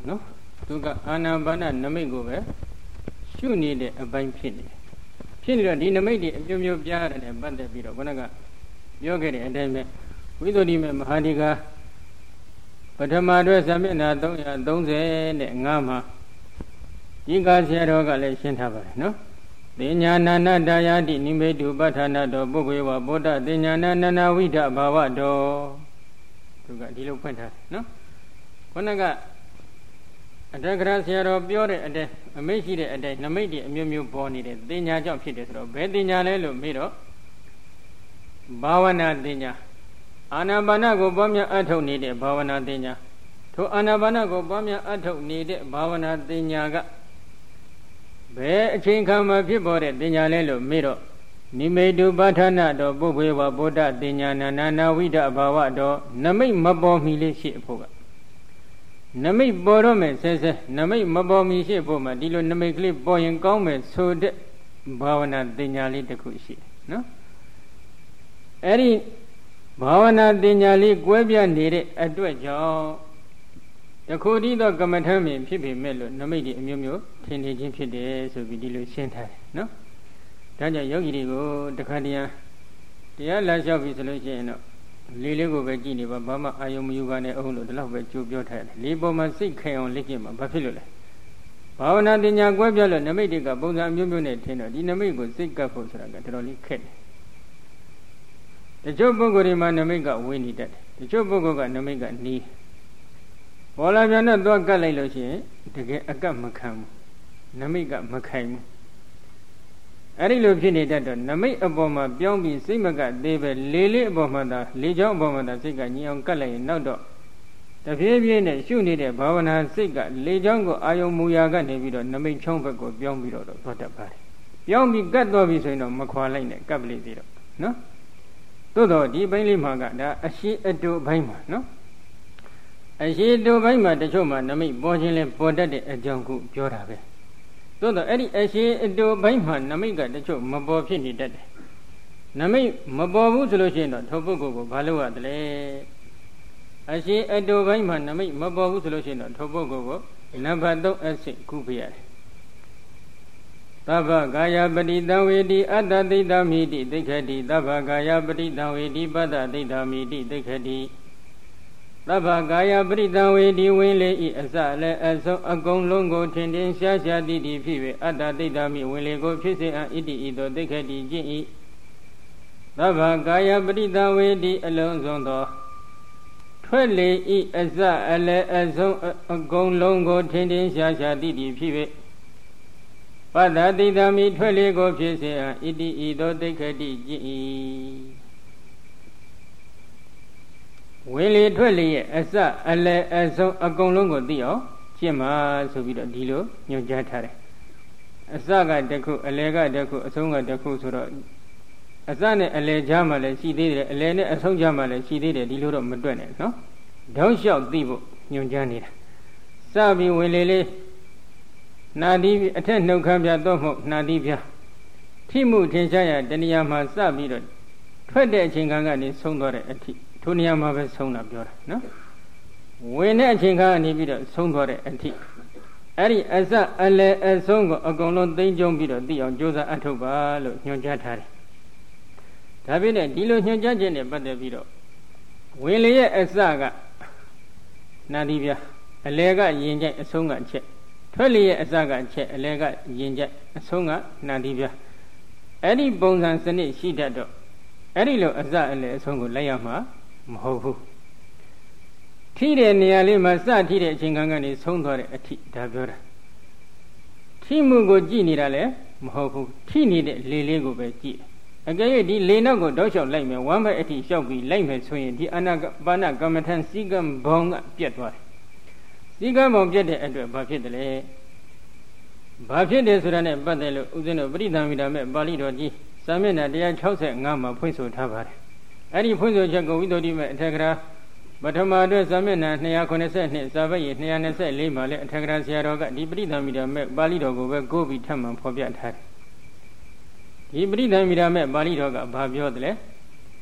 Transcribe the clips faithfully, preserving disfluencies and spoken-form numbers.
နော်သူကအာနာပါနနမိတ်ကိုပဲရှုနေတဲ့အပိုင်းဖြစ်နေဖြစ်နေတော့ဒီနမိတ်တွေအမျိုးမျိုးပြရတယ်နဲ့ပတ်သက်ပြီးတော့ခုနကပြောခဲ့တဲ့အတိုင်းပဲဝိသုဒ္ဓိမေမဟာဒီကာပထမအတွက်ဇမျက်နှာသုံးရာသုံးဆယ်နဲ့ငါးမှာဒီကာဆရာတော်ကလည်းရှင်းထားပါတယ်နော်တင်ညာနာနာတာယာတိနိမိတုပဋ္ဌာနာတော်ပုဂ္ဂေဝဗုဒ္ဓတင်ညာနာနာနာဝိဒဘာဝတော်သူကဒီလိုဖွင့်ထားတယ်နော်ခုနကအတ္တကရာဆရာတော်ပြောတဲ့အတိုင်းအမိတ်ရှိတဲ့အတိုင်းနမိတ်တွေအမျိုးမျိုးပေါ်နေတယ်တင်ညာကြောင့်ဖြစ်တယ်ဆိုတော့ဘယ်တင်ညာလဲလို့မေးတော့ဘာဝနာတင်ညာအာနာပါနကိုပွားများအထုတ်နေတဲ့ဘာဝနာတင်ညာထိုအာနာပါနကိုပွားများအထုတ်နေတဲ့ဘာဝနာတင်ညာကဘယ်အချိန်ခါမှဖြစ်ပေါ်တဲ့တင်ညာလဲလို့မေးတော့နိမိတုပဋ္ဌာနာတော်ပုဗ္ဗေဝဗုဒ္ဓတင်ညာနာနာနာဝိဒဘာဝတော်နမိတ်မပေါ်မီလေးရှိအဖို့ကနမိတ်ပေါ်တော့မယ်ဆဲဆဲနမိတ်မပေါ်မီရှိဖို့မှာဒီလိုနမိတ်ကလေးပေါ်ရင်ကောင်းမယ်ဆိုတဲ့ဘာဝနာတင်ညာလေးတစ်ခုရှိတယ်နော်အဲ့ဒီဘာဝနာတင်ညာလေးကွဲပြားနေတဲ့အတွက်ကြောင့်တခုတည်းသောကမ္မထမ်းပင်ဖြစ်ပေမဲ့လို့နမိတ်တွေအမျိုးမျိုးထင်ထင်ချင်းဖြစ်တယ်ဆိုပြီးဒီလိုရှင်းထားတယ်နော်ဒါကြောင့်ယောဂီတွေကိုတခါတည်းတရားလာလျှောက်ပြီဆိုလို့ရှိရင်တော့လေးလေးကိုပဲကြည့်နေပါဘာမှအာယုံမယူပါနဲ့အောင်လို့ဒီလောက်ပဲကြိုးပြောထားတယ်လေးပေါ်မှာစိတ်ခိုင်အောင်လက်ကျင့်မှာဘာဖြစ်လို့လဲဘာဝနာတင်ညာကွဲပြားလို့နမိတ်တွေကပုံစံအမျိုးမျိုးနဲ့ထင်တော့ဒီနမိတ်ကိုစိတ်ကပ်ဖို့ဆိုတာကတော်တော်လေးခက်တယ်တချို့ပုဂ္ဂိုလ်တွေမှာနမိတ်ကဝေးနေတတ်တယ်တချို့ပုဂ္ဂိုလ်ကနမိတ်ကနီးပေါ်လာပြန်တော့သွားကတ်လိုက်လို့ရှိရင်တကယ်အကတ်မခံဘူးနမိတ်ကမခိုင်ဘူးအဲ့ဒီလိုဖြစ်နေတတ်တော့နမိတ်အပေါ်မှာပြောင်းပြီးစိတ်မကသေးပဲလေးလေးအပေါ်မှာသာလေးချောင်းအပေါ်မှာသာစိတ်ကညင်အောင်ကတ်လိုက်ရင်နောက်တော့တဖြည်းဖြည်းနဲ့ရှုနေတဲ့ဘာဝနာစိတ်ကလေးချောင်းကိုအာယုံမူရာကနေပြီးတော့နမိတ်ချောင်းဘက်ကိုပြောင်းပြီးတော့သွားတတ်ပါတယ်ပြောင်းပြီးကတ်သွားပြီဆိုရင်တော့မခွာလိုက်နဲ့ကပ်ပလိသေးတော့နော်သို့တော့ဒီဘိုင်းလေးမှာကဒါအရှိအတူဘိုင်းမှာနော်အရှိအတူဘိုင်းမှာတချို့မှာနမိတ်ပေါ်ခြင်းလဲပေါ်တတ်တဲ့အကြောင်းကိုပြောတာပဲသို့တော့အဲ့ဒီအရှိအတူဘိုင်းမှာနမိတ်ကတချို့မပေါ်ဖြစ်နေတတ်တယ်နမိတ်မပေါ်ဘူးဆိုလို့ရှိရင်တော့ထိုပုဂ္ဂိုလ်ကိုဘာလုပ်ရတယ်လဲအရှိအတူဘိုင်းမှာနမိတ်မပေါ်ဘူးဆိုလို့ရှိရင်တော့ထိုပုဂ္ဂိုလ်ကိုနံပါတ်သုံးအဆင့်ကုပြရတယ်သဗ္ဗကာယပတိတံဝေတိအတ္တသိတ္တမိတိသိက္ခတိသဗ္ဗကာယပတိတံဝေတိပတ္တသိတ္တမိတိသိက္ခတိသဗ္ဗကာယပရိတံဝေဒီဝင်းလေဤအစလည်းအဆုံးအကုန်လုံးကိုထင်ထင်ရှားရှားတည်တည်ဖြစ်၍အတ္တသိတ္တမိဝင်းလေကိုဖြစ်စေအံဣတိဤသို့သိက္ခတိကျင့်၏သဗ္ဗကာယပရိတံဝေဒီအလုံးစုံသောထွက်လေဤအစအလည်းအဆုံးအကုန်လုံးကိုထင်ထင်ရှားရှားတည်တည်ဖြစ်၍ပတ္တသိတ္တမိထွက်လေကိုဖြစ်စေအံဣတိဤသို့သိက္ခတိကျင့်၏ဝေလေထွက်လေရဲ့အစအလယ်အဆုံးအကုန်လုံးကိုသိအောင်ကျင့်မှာဆိုပြီးတော့ဒီလိုညွှန်ကြားထားတယ်အစကတခုအလယ်ကတခုအဆုံးကတခုဆိုတော့အစနဲ့အလယ်ကြားမှာလည်းရှိသေးတယ်အလယ်နဲ့အဆုံးကြားမှာလည်းရှိသေးတယ်ဒီလိုတော့မတွက်နဲ့နော်တောက်လျှောက်သိဖို့ညွှန်ကြားနေတာစပြီးဝေလေလေးနာတိအထက်နှုတ်ခမ်းပြတော့မဟုတ်နာတိပြထိမှုထင်ရှားရတဏှာမှာစပြီးတော့ထွက်တဲ့အချိန်ခါကနေဆုံးသွားတဲ့အထိထိုနေရာမှာပဲဆုံးတာပြောတာနော်ဝင်တဲ့အချိန်ခါကနေပြီးတော့ဆုံးသွားတဲ့အထိအဲ့ဒီအစအလယ်အဆုံးကိုအကုန်လုံးသိမ့်ကျုံပြီးတော့သိအောင်ကြိုးစားအထုတ်ပါလို့ညွှန်ကြားထားတယ်ဒါပေမဲ့ဒီလိုညွှန်ကြားခြင်းနဲ့ပတ်သက်ပြီးတော့ဝင်လေရဲ့အစကနာတိပြအလယ်ကယင်ကြိုက်အဆုံးကအချက်ထွက်လေရဲ့အစကအချက်အလယ်ကယင်ကြိုက်အဆုံးကနာတိပြအဲ့ဒီပုံစံစနစ်ရှိတတ်တော့အဲ့ဒီလိုအစအလယ်အဆုံးကိုလိုက်ရမှာမဟုတ်ဘူးထိတဲ့နေရာလေးမှာစထိတဲ့အချိန်ကနေဆုံးသွားတဲ့အထိဒါပြောတာထိမှုကိုကြည့်နေတာလည်းမဟုတ်ဘူးထိနေတဲ့လေလေးကိုပဲကြည့်အကယ်၍ဒီလေနောက်ကိုတောက်လျှောက်လိုက်မယ်ဝမ်းဘက်အထိလျှောက်ပြီးလိုက်မယ်ဆိုရင်ဒီအာနာပါဏကမ္မထံစီကံဘောင်ကပြတ်သွားတယ်စီကံဘောင်ပြတ်တဲ့အတွက်ဘာဖြစ်တယ်လဲဘာဖြစ်တယ်ဆိုတာနဲ့ပတ်သက်လို့ဥစဉ်တို့ပရိသံဝိဒမဲ့ပါဠိတော်ကြီးစာမျက်နှာone sixty-fiveမှာဖွင့်ဆိုထားပါတယ်အဲ့ဒီဖွင့်ဆိုချက်ကိုဝိသုဒ္ဓိမဲ့အထက်ကရာပထမအတွက်စာမျက်နှာtwo ninety-twoစာပေtwo twenty-fourမှာလည်းအထက်ကရာဆရာတော်ကဒီပရိသံဝိဒမဲ့ပါဠိတော်ကိုပဲကိုးပြီးထပ်မံဖော်ပြထားတယ်ဒီပရိသံဝိဒမဲ့ပါဠိတော်ကဘာပြောတယ်လဲ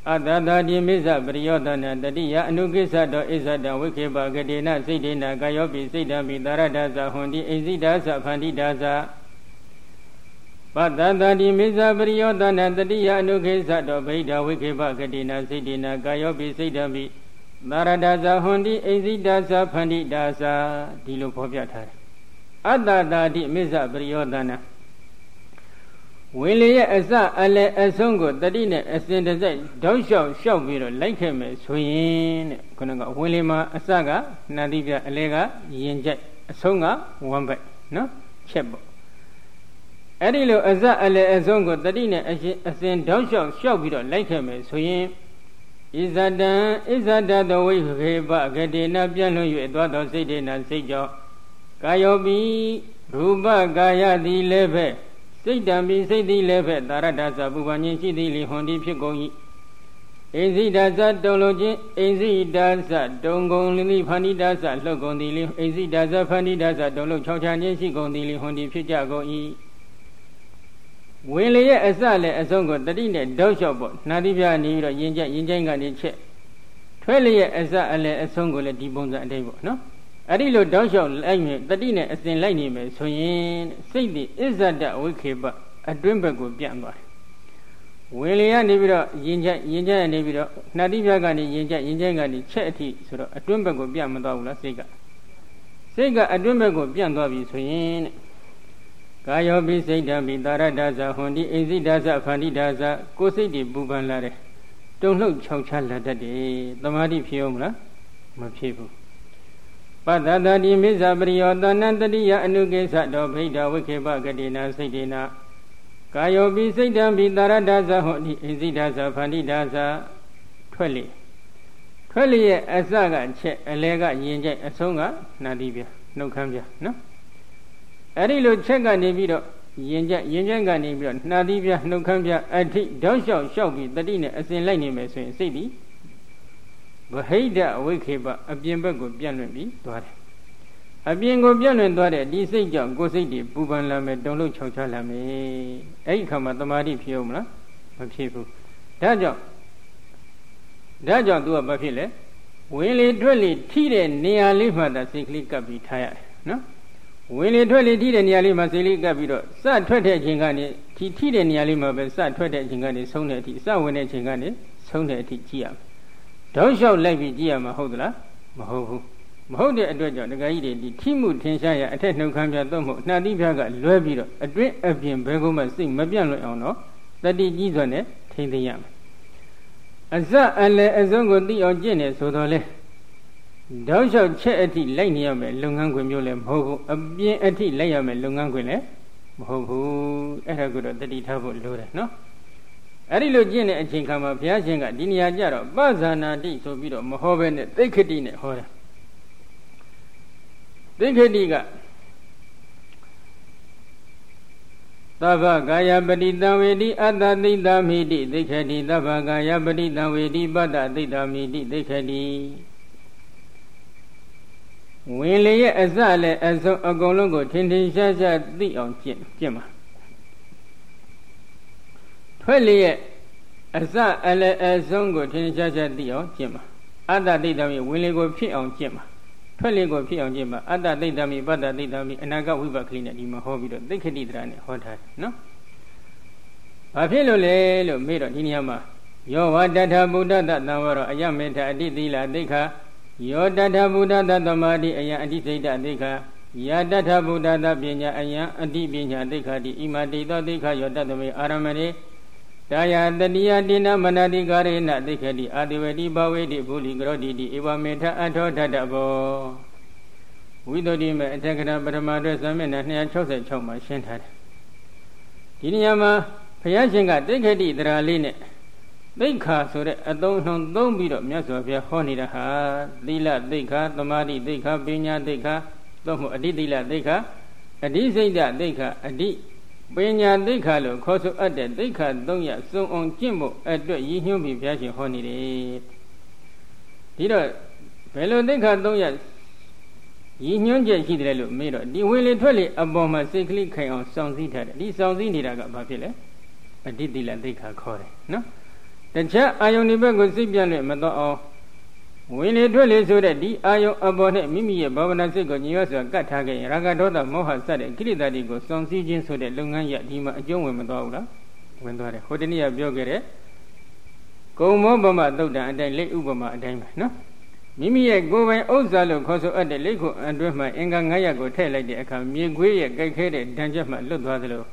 အတ္တတာတိမိစ္ဆပရိယောဒနာတတိယအနုကိစ္စတောဣဇတဝိခေပဂတိနာစိတ်တေနာကာယောပိစိတ်တံပိတာရဒသဟွန်တိအိဇိဒါသဖန္တိဒါသပတ္တတာတိမိစ္ဆပရိယောဒနာတတိယအနုကိစ္စတောဗိဒဝိခေပဂတိနာစိတ်တေနာကာယောပိစိတ်တံပိတာရဒသဟွန်တိအိဇိဒါသဖန္တိဒါသဒီလိုဖော်ပြထားတယ်အတ္တတာတိမိစ္ဆပရိယောဒနာဝင်လေရဲ့အစအလယ်အဆုံးကိုတတိနဲ့အစဉ်တစိုက်တောက်လျှောက်လျှောက်ပြီးတော့လိုက်ခဲ့မယ်ဆိုရင်တဲ့ခုနကဝင်လေမှာအစကနှာတိပြအလယ်ကရင်ကြိုက်အဆုံးကဝမ်းပိုက်နော်ချက်ပေါ့အဲ့ဒီလိုအစအလယ်အဆုံးကိုတတိနဲ့အစဉ်အစဉ်တောက်လျှောက်လျှောက်ပြီးတော့လိုက်ခဲ့မယ်ဆိုရင်ဣဇတံဣဇတတဝိခေပဂတိနာပြန့်လွှတ်၍သွားသောစိတ်တေနာစိတ်ကြောင့်ကာယောပိရူပကာယသည်လည်းပဲစိတ်တံပိစိတ်သည်လည်းပဲတာရဒသပူပန်ခြင်းရှိသည်လေဟွန်ဒီဖြစ်ကုန်၏အိဇိဒါသတုံလုံးခြင်းအိဇိဒါသတုံကုန်လိဖန္တိဒါသလှုပ်ကုန်သည်လေအိဇိဒါသဖန္တိဒါသတုံလုံးခြောက်ချခြင်းရှိကုန်သည်လေဟွန်ဒီဖြစ်ကြကုန်၏ဝင်လေရဲ့အစလည်းအဆုံးကိုတတိနဲ့တောက်လျှောက်ပေါ့နှာတိပြနေပြီးတော့ရင်ကြက်ရင်ကြိုင်းကနေချက်ထွက်လေရဲ့အစအလည်းအဆုံးကိုလည်းဒီပုံစံအတိုင်းပေါ့နော်အဲ့ဒီလိုတောက်လျှောက်လိုက်မြတတိနဲ့အစဉ်လိုက်နေမယ်ဆိုရင်စိတ်ဒီအစ္ဆဒဝိခေပအတွင်းဘက်ကိုပြန့်သွားတယ်ဝင်လေကနေပြီးတော့ရင်ကြက်ရင်ကြက်နေပြီးတော့နှာတိပြကနေရင်ကြက်ရင်ကြက်ကနေချက်အထိဆိုတော့အတွင်းဘက်ကိုပြန့်မသွားဘူးလားစိတ်ကစိတ်ကအတွင်းဘက်ကိုပြန့်သွားပြီဆိုရင်တဲ့ကာယောပိစိတ်တံပိတာရဒသဟွန်တိအိဇိဒါသဖန္တိဒါသကိုယ်စိတ်ဒီပူပန်လာတယ်တုံလှုပ်ခြောက်ချလာတတ်တယ်သမာဓိဖြစ်အောင်မလားမဖြစ်ဘူးပတ္တတာတိမိစ္ဆပရိယောတနံတတိယအနုကိစ္စတောဗိဒဝိခေပဂတိနာစိတ်တေနာကာယောပိစိတ်တံပိတာရဒသဟွန်တိအိဇိဒါသဖန္တိဒါသထွက်လေထွက်လေရဲ့အစကချက်အလဲကရင်ကြိုက်အဆုံးကနာတိပြနှုတ်ခမ်းပြနော်အဲ့ဒီလိုချက်ကနေပြီးတော့ရင်ကြက်ရင်ကြက်ကနေပြီးတော့နှာသီးပြနှုတ်ခမ်းပြအထိတောက်လျှောက်လျှောက်ပြီးတတိနဲ့အစဉ်လိုက်နေမယ်ဆိုရင်စိတ်ဒီဗဟိတအဝိခေပအပြင်ဘက်ကိုပြန့်လွင့်ပြီးသွားတယ်အပြင်ကိုပြန့်လွင့်သွားတဲ့ဒီစိတ်ကြောင့်ကိုယ်စိတ်ဒီပူပန်လာမယ်တုံလို့ခြောက်ချလာမယ်အဲ့ဒီခါမှာတမာတိဖြစ်အောင်မလားမဖြစ်ဘူးဒါကြောင့်ဒါကြောင့်သူကဘာဖြစ်လဲဝင်လေထွက်လေထိတဲ့နေရာလေးမှသာစိတ်ကလေးကပ်ပြီးထားရတယ်နော်ဝင်လေထွက်လေထိတဲ့နေရာလေးမှာစိတ်လေးကပ်ပြီးတော့စထွက်တဲ့အချိန်ကနေထိထိတဲ့နေရာလေးမှာပဲစထွက်တဲ့အချိန်ကနေဆုံးတဲ့အထိစဝင်တဲ့အချိန်ကနေဆုံးတဲ့အထိကြည့်ရမယ်တောက်လျှောက်လိုက်ပြီးကြည့်ရမှာဟုတ်သလားမဟုတ်ဘူးမဟုတ်တဲ့အတွက်ကြောင့်ဒကာကြီးတွေဒီထိမှုထင်ရှားရအထက်နှုတ်ခမ်းပြတ်တော့မဟုတ်နှာတိပြကလွဲပြီးတော့အတွင်းအပြင်ဘယ်ကုမှစိတ်မပြန့်လွင့်အောင်တော့တတိကြီးစွာနဲ့ထိမ့်သိမ်းရမယ်အစအလယ်အဆုံးကိုသိအောင်ကျင့်နေဆိုတော့လေတောက်လျှောက်ချက်အထိလိုက်နေရမယ်လုပ်ငန်းခွင်မျိုးလည်းမဟုတ်ဘူးအပြင်အထိလိုက်ရမယ်လုပ်ငန်းခွင်လည်းမဟုတ်ဘူးအဲ့ဒါကိုတော့တတိထားဖို့လိုတယ်နော်အဲ့ဒီလိုကျင့်တဲ့အချိန်ခါမှာဘုရားရှင်ကဒီနေရာကျတော့ပဇာနာတိဆိုပြီးတော့မဟောဘဲနဲ့သိက္ခတိနဲ့ဟောတယ်သိက္ခတိကသဗ္ဗကာယပတိတံဝေတိအတ္တသိတမိတိသိက္ခတိသဗ္ဗကာယပတိတံဝေတိပတ္တသိတမိတိသိက္ခတိဝင်လေရဲ့အစလည်းအဆုံးအကုန်လုံးကိုထင်ထင်ရှားရှားသိအောင်ကျင့်ကျင့်ပါထွက်လေရဲ့အစအလည်းအဆုံးကိုထင်ထင်ရှားရှားသိအောင်ကျင့်ပါအတ္တသိတမိဝင်လေကိုဖြစ်အောင်ကျင့်ပါထွက်လေကိုဖြစ်အောင်ကျင့်ပါအတ္တသိတမိပတ္တသိတမိအနာဂတ်ဝိပတ်ကလေးနဲ့ဒီမှာဟောပြီးတော့သိက္ခတိတရားနဲ့ဟောထားတယ်နော်ဘာဖြစ်လို့လဲလို့မေးတော့ဒီနေရာမှာယောဝတထဗုဒ္ဓတသံဝရောအယမေထအတိသီလသိက္ခာယောတထဗုဒ္ဓတသမာဓိအယံအတိစိတ်တသိက္ခာယာတထဗုဒ္ဓတပညာအယံအတိပညာသိက္ခာတိဣမတိသောသိက္ခာယောတတမေအာရမဏေတာယတတိယတိနမနတိကာရေနသိက္ခတိအာတိဝတိဘဝေတိဘူလီကရောတိတိဧဝမေထအထောထတဘောဝိသုဒ္ဓိမေအထက်ကရာပထမအတွက်ဇာမျက်နှာနှစ်ရာခြောက်ဆယ်ခြောက်မှာရှင်းထားတယ်ဒီနေရာမှာဘုရားရှင်ကသိက္ခတိတရားလေးနဲ့သိက္ခာဆိုတဲ့အသုံးအနှုန်းသုံးပြီးတော့မြတ်စွာဘုရားဟောနေတာဟာသီလသိက္ခာသမာဓိသိက္ခာပညာသိက္ခာသို့မဟုတ်အဋ္ဌသီလသိက္ခာအဋ္ဌစိတ်သိက္ခာအဋ္ဌပညာသိက္ခာလို့ခေါ်ဆိုအပ်တဲ့သိက္ခာသုံးရစုံအောင်ကျင့်ဖို့အတွက်ရည်ညွှန်းပြီးဘုရားရှင်ဟောနေတယ်ဒီတော့ဘယ်လိုသိက္ခာသုံးရရည်ညွှန်းချက်ရှိတယ်လို့မေးတော့ဒီဝင်လေထွက်လေအပေါ်မှာစိတ်ကလေးခိုင်အောင်စောင့်စည်းထားတယ်ဒီစောင့်စည်းနေတာကဘာဖြစ်လဲအဋ္ဌသီလသိက္ခာခေါ်တယ်နော်တခြားအာယုန်ဒီဘက်ကိုစိတ်ပြန့်လွင့်မတော့အောင်ဝင်လေထွက်လေဆိုတဲ့ဒီအာယုန်အပေါ်နဲ့မိမိရဲ့ဘာဝနာစိတ်ကိုညီရစွာကတ်ထားခဲ့ရင်ရာဂဒေါသမောဟစတဲ့ကိလေသာတွေကိုစောင့်စည်းခြင်းဆိုတဲ့လုပ်ငန်းရဒီမှာအကျုံးဝင်မသွားဘူးလားဝင်သွားတယ်ဟိုတနေ့ကပြောခဲ့တဲ့ကုံမောပမသုတ်တံအတိုင်းလက်ဥပမာအတိုင်းပဲနော်မိမိရဲ့ကိုယ်ပိုင်ဥစ္စာလို့ခေါ်ဆိုအပ်တဲ့လက်ခုအတွင်းမှာအင်္ဂါ၅ရပ်ကိုထည့်လိုက်တဲ့အခါမြေခွေးရဲ့ကြိုက်ခဲတဲ့ဒဏ်ချက်မှလွတ်သွားသလို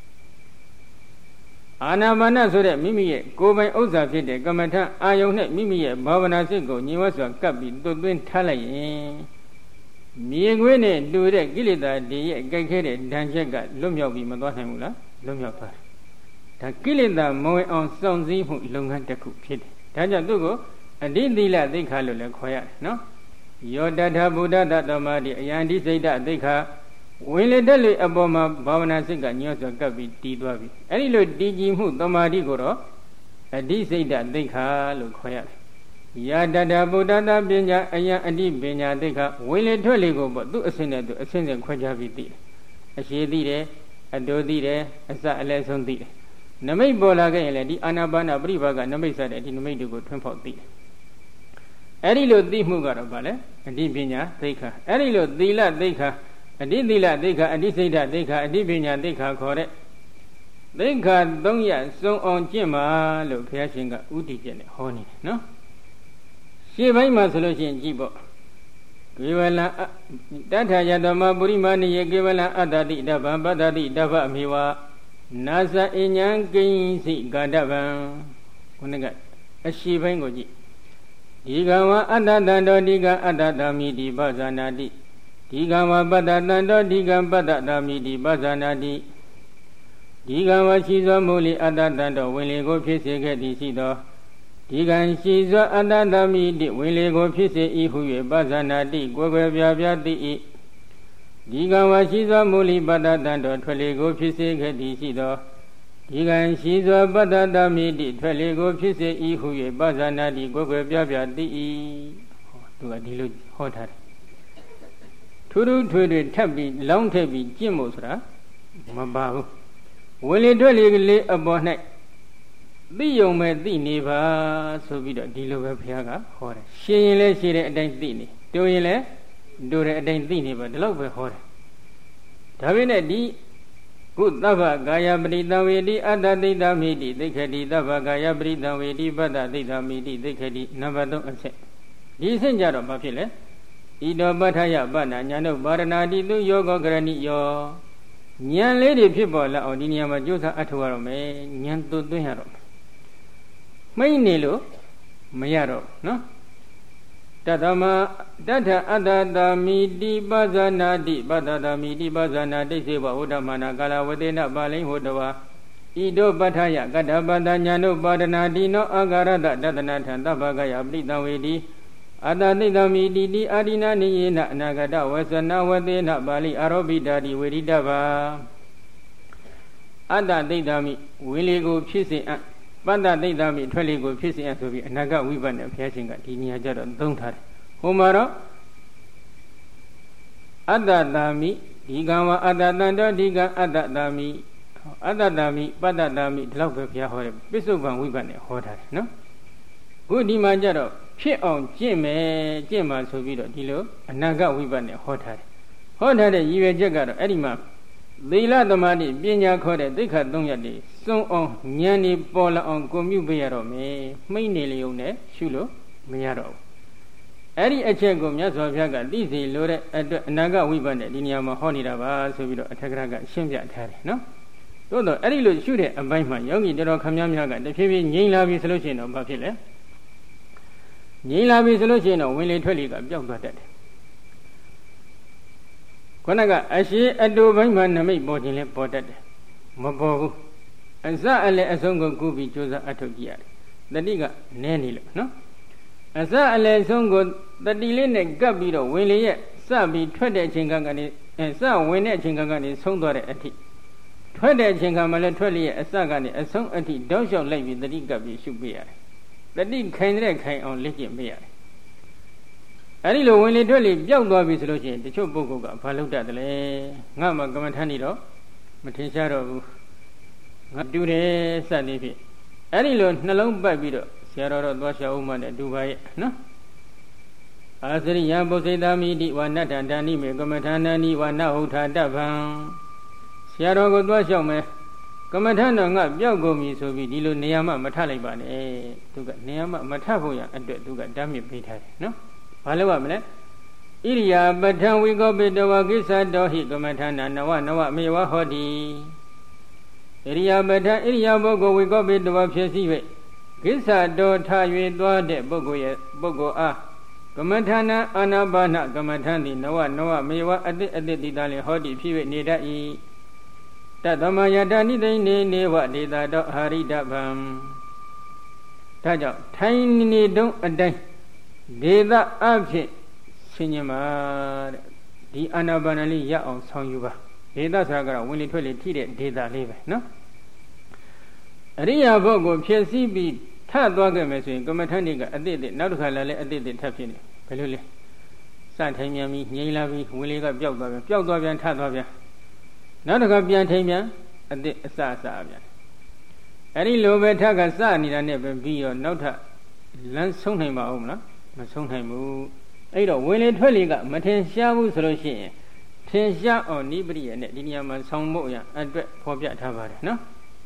အာနာပါနဆိုတဲ့မိမိရဲ့ကိုယ်ပိုင်ဥစ္စာဖြစ်တဲ့ကမ္မထအာယုန်နဲ့မိမိရဲ့ဘာဝနာစိတ်ကိုညီဝတ်စွာကပ်ပြီးသွတ်သွင်းထားလိုက်ရင်မြေခွေးနဲ့တူတဲ့ကိလေသာတွေရဲ့ကြိုက်ခဲတဲ့ဒဏ်ချက်ကလွတ်မြောက်ပြီးမသွားနိုင်ဘူးလားလွတ်မြောက်သွားတယ်ဒါကိလေသာမဝင်အောင်စောင့်စည်းမှုလုပ်ငန်းတစ်ခုဖြစ်တယ်ဒါကြောင့်သူ့ကိုအဓိသီလသိက္ခာလို့လည်းခေါ်ရတယ်နော်ယောတထဗုဒ္ဓတသမတိအယံဒီစိတ်တသိက္ခာဝင်လေတက်လေအပေါ်မှာဘာဝနာစိတ်ကညှော့စွာကပ်ပြီးတည်သွားပြီအဲ့ဒီလိုတည်ကြည်မှုသမာဓိကိုတော့အဓိစိတ်တသိက္ခာလို့ခေါ်ရတယ်ယာတထဗုဒ္ဓတပညာအယံအဓိပညာသိက္ခာဝင်လေထွက်လေကိုပေါ့သူ့အစဉ်နဲ့သူအစဉ်စဉ်ခွဲခြားပြီးသိတယ်အရှိသိတယ်အတိုသိတယ်အစအလဲဆုံးသိတယ်နမိတ်ပေါ်လာခဲ့ရင်လည်းဒီအာနာပါနပရိပါကနမိတ်စတဲ့ဒီနမိတ်တွေကိုထွန်းဖောက်သိတယ်အဲ့ဒီလိုသိမှုကတော့ဗာလဲအဓိပညာသိက္ခာအဲ့ဒီလိုသီလသိက္ခာအဓိသီလသိက္ခာအဓိစိတ်ဓာတ်သိက္ခာအဓိပညာသိက္ခာခေါ်တဲ့သိက္ခာသုံးရပ်စုံအောင်ကျင့်ပါလို့ဘုရားရှင်ကဥတည်ကျင့်တယ်ဟောနေတယ်နော်ရှေ့ပိုင်းမှာဆိုလို့ရှိရင်ကြည့်ပေါ့ကေဝလံတထယတမပုရိမာနိယေကေဝလံအတ္တတိတဗ္ဗံပတ္တတိတဗ္ဗအမေဝနာသအဉ္ဉံကိဉ္စိကာတဗံခုနကအရှိပိုင်းကိုကြည့်ဒီကံဝအတ္တတံတောဒီကံအတ္တတမိတိပဇာနာတိဒီကံဝပတ္တတံတောဒီကံပတ္တတမိတိပဇာနာတိဒီကံဝရှိသောမူလီအတ္တတံတောဝင်လေကိုဖြစ်စေခဲ့သည်ရှိသောဒီကံရှိသောအတ္တတမိတိဝင်လေကိုဖြစ်စေ၏ဟု၍ပဇာနာတိကိုယ်ွယ်ပြပြသိ၏ဒီကံဝရှိသောမူလီပတ္တတံတောထွက်လေကိုဖြစ်စေခဲ့သည်ရှိသောဒီကံရှိသောပတ္တတမိတိထွက်လေကိုဖြစ်စေ၏ဟု၍ပဇာနာတိကိုယ်ွယ်ပြပြသိ၏သူကဒီလိုဟောထားတယ်ထူးထူးထွေထွေထပ်ပြီးလောင်းထည့်ပြီးကျင့်ဖို့ဆိုတာမပါဘူးဝင်လေထွက်လေလေးအပေါ်၌သိယုံမဲ့သိနေပါဆိုပြီးတော့ဒီလိုပဲဘုရားကဟောတယ်ရှင်းရင်လည်းရှင်းတဲ့အတိုင်းသိနေတိုးရင်လည်းတိုးတဲ့အတိုင်းသိနေပါဒီလောက်ပဲဟောတယ်ဒါပေမဲ့ဒီကုသဗ္ဗကာယပရိသဝေတိအတ္တသိတမိတိသိခတိသဗ္ဗကာယပရိသဝေတိပတ္တသိတမိတိသိခတိနံပါတ်သုံးအချက်ဒီအဆင့်ကြတော့ဘာဖြစ်လဲဣတောပဋ္ဌယပဏ္ဏညာနုပါရဏာတိသူယောဂောကရဏိယောဉာဏ်လေးတွေဖြစ်ပေါ်လာအောင်ဒီနေရာမှာကြိုးစားအထောက်ရတော့မယ်ဉာဏ်သွတ်သွင်းရတော့မယ်မိတ်နေလို့မရတော့နော်တတမတထအတ္တတာမိတိပဇာနာတိပတ္တတာမိတိပဇာနာတိစေဘဝုဒ္ဓမာနကာလဝတေနပါလိဟောတဝါဣတောပဋ္ဌယကတ္တပတ္တညာနုပါရဏာတိနောအာဂရတတတနာထံသဗ္ဗကယပရိတံဝေတိအတ္တသိတမိတိတိအာရိဏနိယေနအနာဂတဝေသနာဝတေနပါဠိအာရောပိတာတိဝေရိတဗာအတ္တသိတမိဝိလေကိုဖြစ်စေအပ်ပတ္တသိတမိထွက်လေကိုဖြစ်စေအပ်ဆိုပြီးအနာဂတ်ဝိပဿနာဘုရားရှင်ကဒီနေရာကျတော့သုံးထားတယ်ဟိုမှာတော့အတ္တတာမိဒီကံဝအတ္တတံတောဒီကံအတ္တတာမိအတ္တတာမိပတ္တတာမိဒီလောက်ပဲဘုရားဟောတယ်ပစ္စုပန်ဝိပဿနာဟောထားတယ်နော်ခုဒီမှာကျတော့ဖြစ်အောင်ကျင့်မယ်ကျင့်မှာဆိုပြီးတော့ဒီလိုအနာဂတ်ဝိပဿနာဟောထားတယ်ဟောထားတဲ့ရည်ရွယ်ချက်ကတော့အဲ့ဒီမှာသီလသမာဓိပညာခေါ်တဲ့သိက္ခာသုံးရပ်တွေစုံအောင်ဉာဏ်นี่ပေါ်လာအောင်ကိုမြုပ်ပေးရတော့မယ်မှိတ်နေလျုံနဲ့ရှုလို့မရတော့ဘူးအဲ့ဒီအချက်ကိုမြတ်စွာဘုရားကသိစေလိုတဲ့အတွက်အနာဂတ်ဝိပဿနာဒီနေရာမှာဟောနေတာပါဆိုပြီးတော့အထက်ကရကရှင်းပြထားတယ်နော်သို့တော့အဲ့ဒီလိုရှုတဲ့အပိုင်းမှာယောဂီတော်တော်ခမည်းများကတဖြည်းဖြည်းငြိမ်လာပြီဆိုလို့ရှိရင်တော့ဘာဖြစ်လဲငြိမ်လာပြီဆိုလို့ရှိရင်တော့ဝင်လေထွက်လေကပျောက်သွားတတ်တယ်ခொနကအရှိအတူပိုင်းမှာနမိတ်ပေါ်ခြင်းလဲပေါ်တတ်တယ်မပေါ်ဘူးအစအလဲအဆုံးကိုကူးပြီးကြိုးစားအထုတ်ကြည့်ရတယ်တတိကနည်းနေလို့နော်အစအလဲဆုံးကိုတတိလေးနဲ့ကပ်ပြီးတော့ဝင်လေရဲ့စပြီးထွက်တဲ့အချိန်ကကနေအဲစဝင်တဲ့အချိန်ကကနေဆုံးသွားတဲ့အထိထွက်တဲ့အချိန်ကမှလည်းထွက်လေရဲ့အစကနေအဆုံးအထိတောက်လျှောက်လိုက်ပြီးတတိကပ်ပြီးရှုပေးရတယ်တတိခိုင်တဲ့ခိုင်အောင်လက်ကျင့်ပေးရတယ်အဲ့ဒီလိုဝင်လေထွက်လေပျောက်သွားပြီဆိုလို့ရှိရင်တချို့ပုဂ္ဂိုလ်ကဘာလုပ်တတ်တယ်လဲငါမှကမ္မထန်နေတော့မထင်ရှားတော့ဘူးငါတူတယ်စသည်ဖြင့်အဲ့ဒီလိုနှလုံးပတ်ပြီးတော့ဆရာတော်တော့သွားရှောက်ဦးမှနဲ့ဒူပါရဲ့နော်အာစရိယပုစိတမိတိဝါနတ္တန္တနိမေကမ္မထာနနိဝါနဟုထာတဗံဆရာတော်ကိုသွားရှောက်မယ်ကမ္မထာတော်ငါပြောက်ကုန်ပြီဆိုပြီးဒီလိုနေရာမှမထလိုက်ပါနဲ့သူကနေရာမှမထဖို့ရအတွက်သူကဓာတ်မြစ်ပေးထားတယ်နော်ဘာလို့ရမလဲဣရိယာပဋ္ဌံဝိကောပိတဝကိစ္စတောဟိကမ္မထာနာနဝနဝမေဝဟောတိဣရိယာပဋ္ဌံဣရိယာပုဂ္ဂိုလ်ဝိကောပိတဝဖြစ်စီ၍ကိစ္စတောထ၍သွားတဲ့ပုဂ္ဂိုလ်ရဲ့ပုဂ္ဂိုလ်အားကမ္မထာနာအာနာပါနကမ္မထာတိနဝနဝမေဝအတိအတိတိတလေဟောတိဖြစ်၍နေတတ်၏တသမယတနိသိနေနေဝဒေတာတောအာရိတဗံဒါကြောင့်ထိုင်နေတုံးအတိုင်းဒေသအဖြစ်ဆင်ញင်ပါတဲ့ဒီအာနာပါနလေးရအောင်ဆောင်ယူပါဒေသဆိုတာကတော့ဝင်လေထွက်လေထိတဲ့ဒေသလေးပဲနော်အရိယာဘုတ်ကိုဖြစ်စည်းပြီးထသွားခဲ့မယ်ဆိုရင်ကမ္မထာနေကအတိတ်နောက်တစ်ခါလာလဲအတိတ်ထပ်ဖြစ်နေဘယ်လိုလဲစထိုင်မြန်ပြီးငြိမ်လာပြီးဝင်လေကပျောက်သွားပြန်ပျောက်သွားပြန်ထသွားပြန်နောက်တစ်ခါပြန်ထိုင်ပြန်အတိတ်အစအစပြန်အဲ့ဒီလိုပဲထက်ကစနေတာနဲ့ပဲပြီးရောနောက်ထပ်လမ်းဆုံးနိုင်ပါဦးမလားမဆုံးနိုင်ဘူးအဲ့တော့ဝင်လေထွက်လေကမထင်ရှားဘူးဆိုလို့ရှိရင်ထင်ရှားအောင်နိပရိယနဲ့ဒီနေရာမှာဆောင်းဖို့ရအတွက်ဖော်ပြထားပါတယ်နော်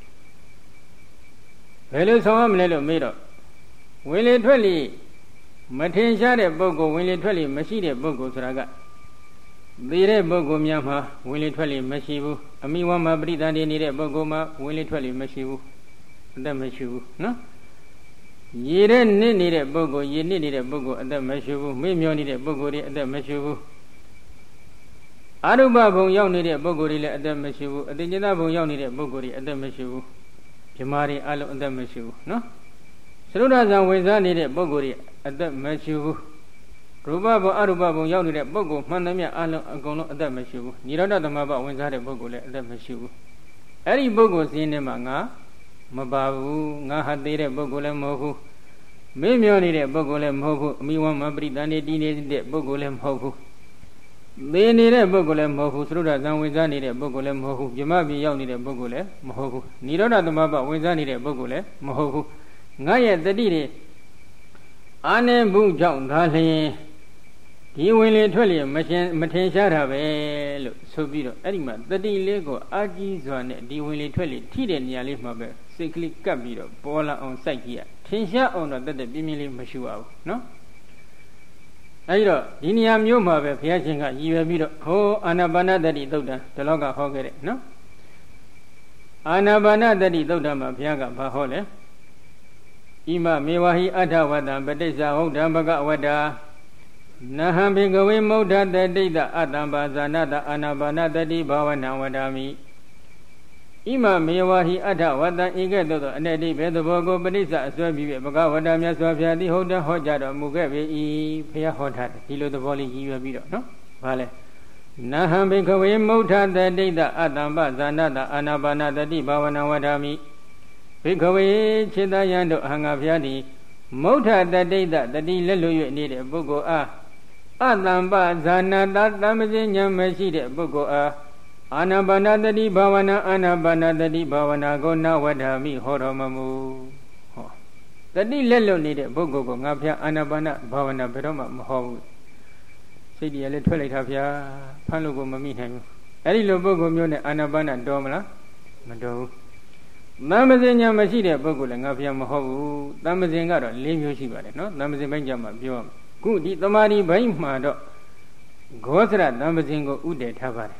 ဘယ်လိုဆောင်ရမလဲလို့မေးတော့ဝင်လေထွက်လေမထင်ရှားတဲ့ပုဂ္ဂိုလ်ဝင်လေထွက်လေမရှိတဲ့ပုဂ္ဂိုလ်ဆိုတာကသေတဲ့ပုဂ္ဂိုလ်များမှာဝင်လေထွက်လေမရှိဘူးအမိဝမ်းမှာပရိသန္တိနေတဲ့ပုဂ္ဂိုလ်မှာဝင်လေထွက်လေမရှိဘူးအသက်မရှိဘူးနော်ရေတဲ့နစ်နေတဲ့ပုဂ္ဂိုလ်ရေနစ်နေတဲ့ပုဂ္ဂိုလ်အသက်မရှိဘူးမေ့မျောနေတဲ့ပုဂ္ဂိုလ်တွေအသက်မရှိဘူးအရုပဘုံရောက်နေတဲ့ပုဂ္ဂိုလ်တွေလည်းအသက်မရှိဘူးအတိဉ္ဇဘုံရောက်နေတဲ့ပုဂ္ဂိုလ်တွေအသက်မရှိဘူးဓမ္မတွေအလုံးအသက်မရှိဘူးနော်သရုဒ္ဓဇံဝင်စားနေတဲ့ပုဂ္ဂိုလ်တွေအသက်မရှိဘူးရူပဘုံအရူပဘုံရောက်နေတဲ့ပုဂ္ဂိုလ်မှန်သမျှအလုံးအကုန်လုံးအသက်မရှိဘူးနိရောဓသမဘဝင်စားတဲ့ပုဂ္ဂိုလ်လည်းအသက်မရှိဘူးအဲ့ဒီပုဂ္ဂိုလ်စင်းထဲမှာငါမပါဘူးငါဟာသေးတဲ့ပုဂ္ဂိုလ်လည်းမဟုတ်ဘူးမေ့မျောနေတဲ့ပုဂ္ဂိုလ်လည်းမဟုတ်ဘူးအမိဝမ်းမပရိသန္တိတည်နေတဲ့ပုဂ္ဂိုလ်လည်းမဟုတ်ဘူးသေနေတဲ့ပုဂ္ဂိုလ်လည်းမဟုတ်ဘူးသရုဒ္ဓဇံဝင်စားနေတဲ့ပုဂ္ဂိုလ်လည်းမဟုတ်ဘူးဗြဟ္မပြည်ရောက်နေတဲ့ပုဂ္ဂိုလ်လည်းမဟုတ်ဘူးနိရောဓသမဘဝင်စားနေတဲ့ပုဂ္ဂိုလ်လည်းမဟုတ်ဘူးငါရဲ့တတိတွေအာနေဘူးကြောင့်ဒါလျင်ဒီဝင်လေထွက်လေမရှင်မထင်ရှားတာပဲလို့ဆိုပြီးတော့အဲ့ဒီမှာတတိလေးကိုအာကြီးစွာနဲ့ဒီဝင်လေထွက်လေထိတဲ့နေရာလေးမှာပဲစိတ်ကလေးကပ်ပြီးတော့ပေါ်လာအောင်စိုက်ကြည့်ရထင်ရှားအောင်တော့တတ်တဲ့ပြင်းပြင်းလေးမရှိပါဘူးနော်အဲဒီတော့ဒီနေရာမျိုးမှာပဲဘုရားရှင်ကရည်ရွယ်ပြီးတော့ဟောအာနာပါနတတိသုတ်တံဒီလောကဟောခဲ့တဲ့နော်အာနာပါနတတိသုတ်တံမှာဘုရားကဘာဟောလဲဣမမေဝဟိအထဝတ္တပဋိစ္စဟုတ်တံဘဂဝတ္တာနဟံဘေကဝေမௌဒတတိတအတ္တံပါဇာနတအာနာပါနတတိဘာဝနာဝဒာမိဣမမေဝဟိအထဝတ္တဧကဲ့သို့သောအနေတိဘေသဘောကိုပဋိစ္စအစွဲပြီးဘဂဝတ္တမြတ်စွာဘုရားသည်ဟုတ်တံဟောကြားတော်မူခဲ့ပေ၏ဘုရားဟောထားတယ်ဒီလိုသဘောလေးရည်ရွယ်ပြီးတော့နော်ဘာလဲနဟံဘေကဝေမௌဒတတိတအတ္တံပါဇာနတအာနာပါနတတိဘာဝနာဝဒာမိဘေကဝေခြေတယံတို့အဟံငါဘုရားသည်မௌထတတိတတတိလက်လွ၍နေတဲ့ပုဂ္ဂိုလ်အားအတ္တံပဇာနာတတမစဉ္ညာမရှိတဲ့ပုဂ္ဂိုလ်အားအာနာပါနတတိဘာဝနာအာနာပါနတတိဘာဝနာကိုနဝဒ္ဓာမိဟောတော်မမူဟောတတိလက်လွနေတဲ့ပုဂ္ဂိုလ်ကိုငါဖျားအာနာပါနဘာဝနာဘယ်တော့မှမဟောဘူးစိတ်ကြီးလည်းထွက်လိုက်တာဖျားဖမ်းလို့ကိုမမိနိုင်ဘူးအဲ့ဒီလိုပုဂ္ဂိုလ်မျိုးနဲ့အာနာပါနတော်မလားမတော်ဘူးတမ္ပဇင်ညာမရှိတဲ့ပုဂ္ဂိုလ်လည်းငါဖျားမဟုတ်ဘူးတမ္ပဇင်ကတော့၄မျိုးရှိပါတယ်နော်တမ္ပဇင်ဘိုင်းကြမှာပြောရမယ်ခုဒီတမာရီဘိုင်းမှာတော့ဂောသရတမ္ပဇင်ကိုဥတည်ထားပါတယ်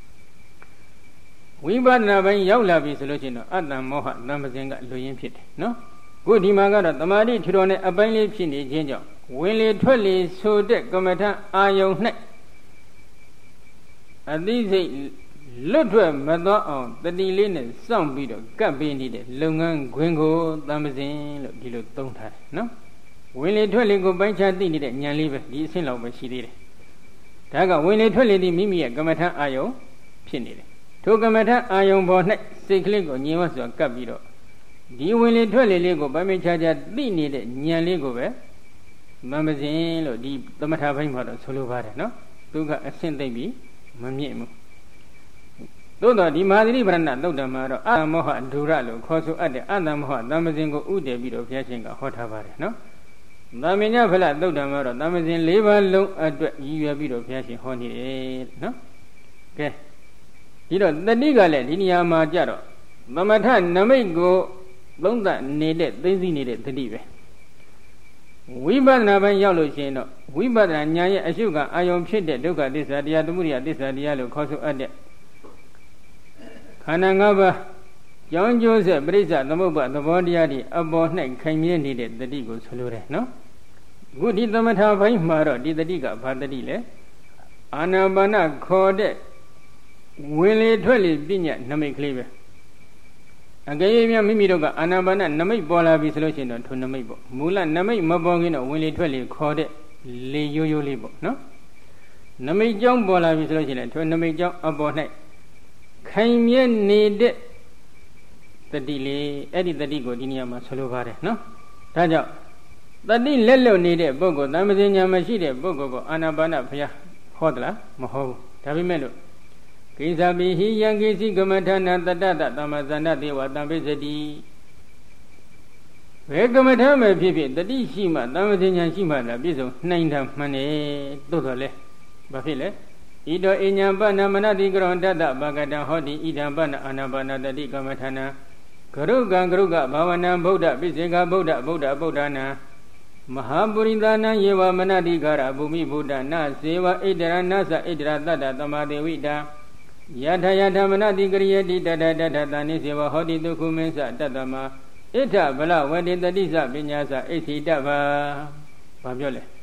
ဝိပဿနာဘိုင်းရောက်လာပြီဆိုလို့ရှိရင်တော့အတ္တမောဟတမ္ပဇင်ကလူရင်းဖြစ်တယ်နော်ခုဒီမှာကတော့တမာရီထူတော်နဲ့အပိုင်းလေးဖြစ်နေခြင်းကြောင့်ဝင်လေထွက်လေဆိုတဲ့ကမ္မထအာယုန်၌အသိစိတ်လွတ်ထွက်မသွားအောင်တတိလေးနဲ့စောင့်ပြီးတော့ကပ်ပေးနေတဲ့လုပ်ငန်းခွင်ကိုတမ္ပဇင်လို့ဒီလိုသုံးထားတယ်နော်ဝင်လေထွက်လေကိုပိုင်းခြားသိနေတဲ့ဉာဏ်လေးပဲဒီအဆင့်လောက်ပဲရှိသေးတယ်ဒါကဝင်လေထွက်လေဒီမိမိရဲ့ကမ္မထအာယုန်ဖြစ်နေတယ်ထိုကမ္မထအာယုန်ပေါ်၌စိတ်ကလေးကိုညင်ဝတ်စွာကပ်ပြီးတော့ဒီဝင်လေထွက်လေလေးကိုပိုင်းခြားခြားသိနေတဲ့ဉာဏ်လေးကိုပဲတမ္ပဇင်လို့ဒီသမထဘိုင်းမှာတော့ဆိုလိုပါတယ်နော်သူကအဆင့်သိပြီးမမြင့်ဘူးသို့တော်ဒီမဟာသတိပဋ္ဌာန်သုတ်တံမှာတော့အတ္တမောဟဒုရလို့ခေါ်ဆိုအပ်တဲ့အတ္တမောဟသံမစဉ်ကိုဥတည်ပြီးတော့ဘုရားရှင်ကဟောထားပါတယ်နော်။သမညဖလသုတ်တံမှာတော့သံမစဉ်၄ပါးလုံးအတွက်ရည်ရွယ်ပြီးတော့ဘုရားရှင်ဟောနေတယ်နော်။ကဲဒီတော့တတိကလည်းဒီနေရာမှာကြတော့သမထနမိတ်ကိုသုံးသပ်နေတဲ့သိသိနေတဲ့တတိပဲဝိပဿနာပိုင်းရောက်လို့ရှိရင်တော့ဝိပဿနာဉာဏ်ရဲ့အရှုခံအာယုံဖြစ်တဲ့ဒုက္ခသစ္စာတရားသမုဒယသစ္စာတရားလို့ခေါ်ဆိုအပ်တဲ့ခန္ဓာ၅ပါးကြောင်းကျိုးဆက်ပြိဿသမုပ္ပါသဘောတရားတွေအပေါ်၌ခိုင်မြဲနေတဲ့တတိကိုဆိုလိုတယ်နော်အခုဒီသမထဘိုင်းမှာတော့ဒီတတိကဘာတတိလဲအာနာပါနခေါ်တဲ့ဝင်လေထွက်လေပညာနမိတ်ကလေးပဲအကယ်၍များမိမိတို့ကအာနာပါနနမိတ်ပေါ်လာပြီဆိုလို့ရှိရင်တော့ထိုနမိတ်ပေါ့မူလနမိတ်မပေါ်ခင်တော့ဝင်လေထွက်လေခေါ်တဲ့လေရိုးရိုးလေးပေါ့နော်နမိတ်ကြောင်းပေါ်လာပြီဆိုလို့ရှိရင်ထိုနမိတ်ကြောင်းအပေါ်၌ခိုင်မြဲနေတဲ့တတိလေးအဲ့ဒီတတိကိုဒီနေရာမှာဆိုလိုပါတယ်နော်ဒါကြောင့်တတိလက်လွတ်နေတဲ့ပုဂ္ဂိုလ်သံဃာဉာဏ်မရှိတဲ့ပုဂ္ဂိုလ်ကိုအာနာပါနဘုရားဟောသလားမဟောဘူးဒါပေမဲ့လို့ကိစ္စပိဟိယံကိစီကမထာနာတတ္တသမ္မာဇန္နတေဝတံပိစတိဘယ်ကမထာမဲ့ဖြစ်ဖြစ်တတိရှိမှသံဃာဉာဏ်ရှိမှသာပြည့်စုံနိုင်တာမှန်တယ်သို့တော်လဲဘာဖြစ်လဲဣတောအညာပနမနတိကရောတတ္တဘာဂတံဟောတိဣဒံပနအာနာပါနတတိကမထာနာဂရုကံဂရုကဘာဝနံဗုဒ္ဓပိစေကဗုဒ္ဓဗုဒ္ဓဗုဒ္ဓနာမဟာပုရိသနာယေဝမနတိကာရဘူမိဗုဒ္ဓနာစေဝဣတရနသဣတရတတ္တသမာတေဝိတာယထာယထာမနတိကရိယတိတတတတတနိစေဝဟောတိဒုက္ခမင်းစတတ္တမဣထဗလဝတိတတိစပညာစဣသိတဗာဘာပြောလဲ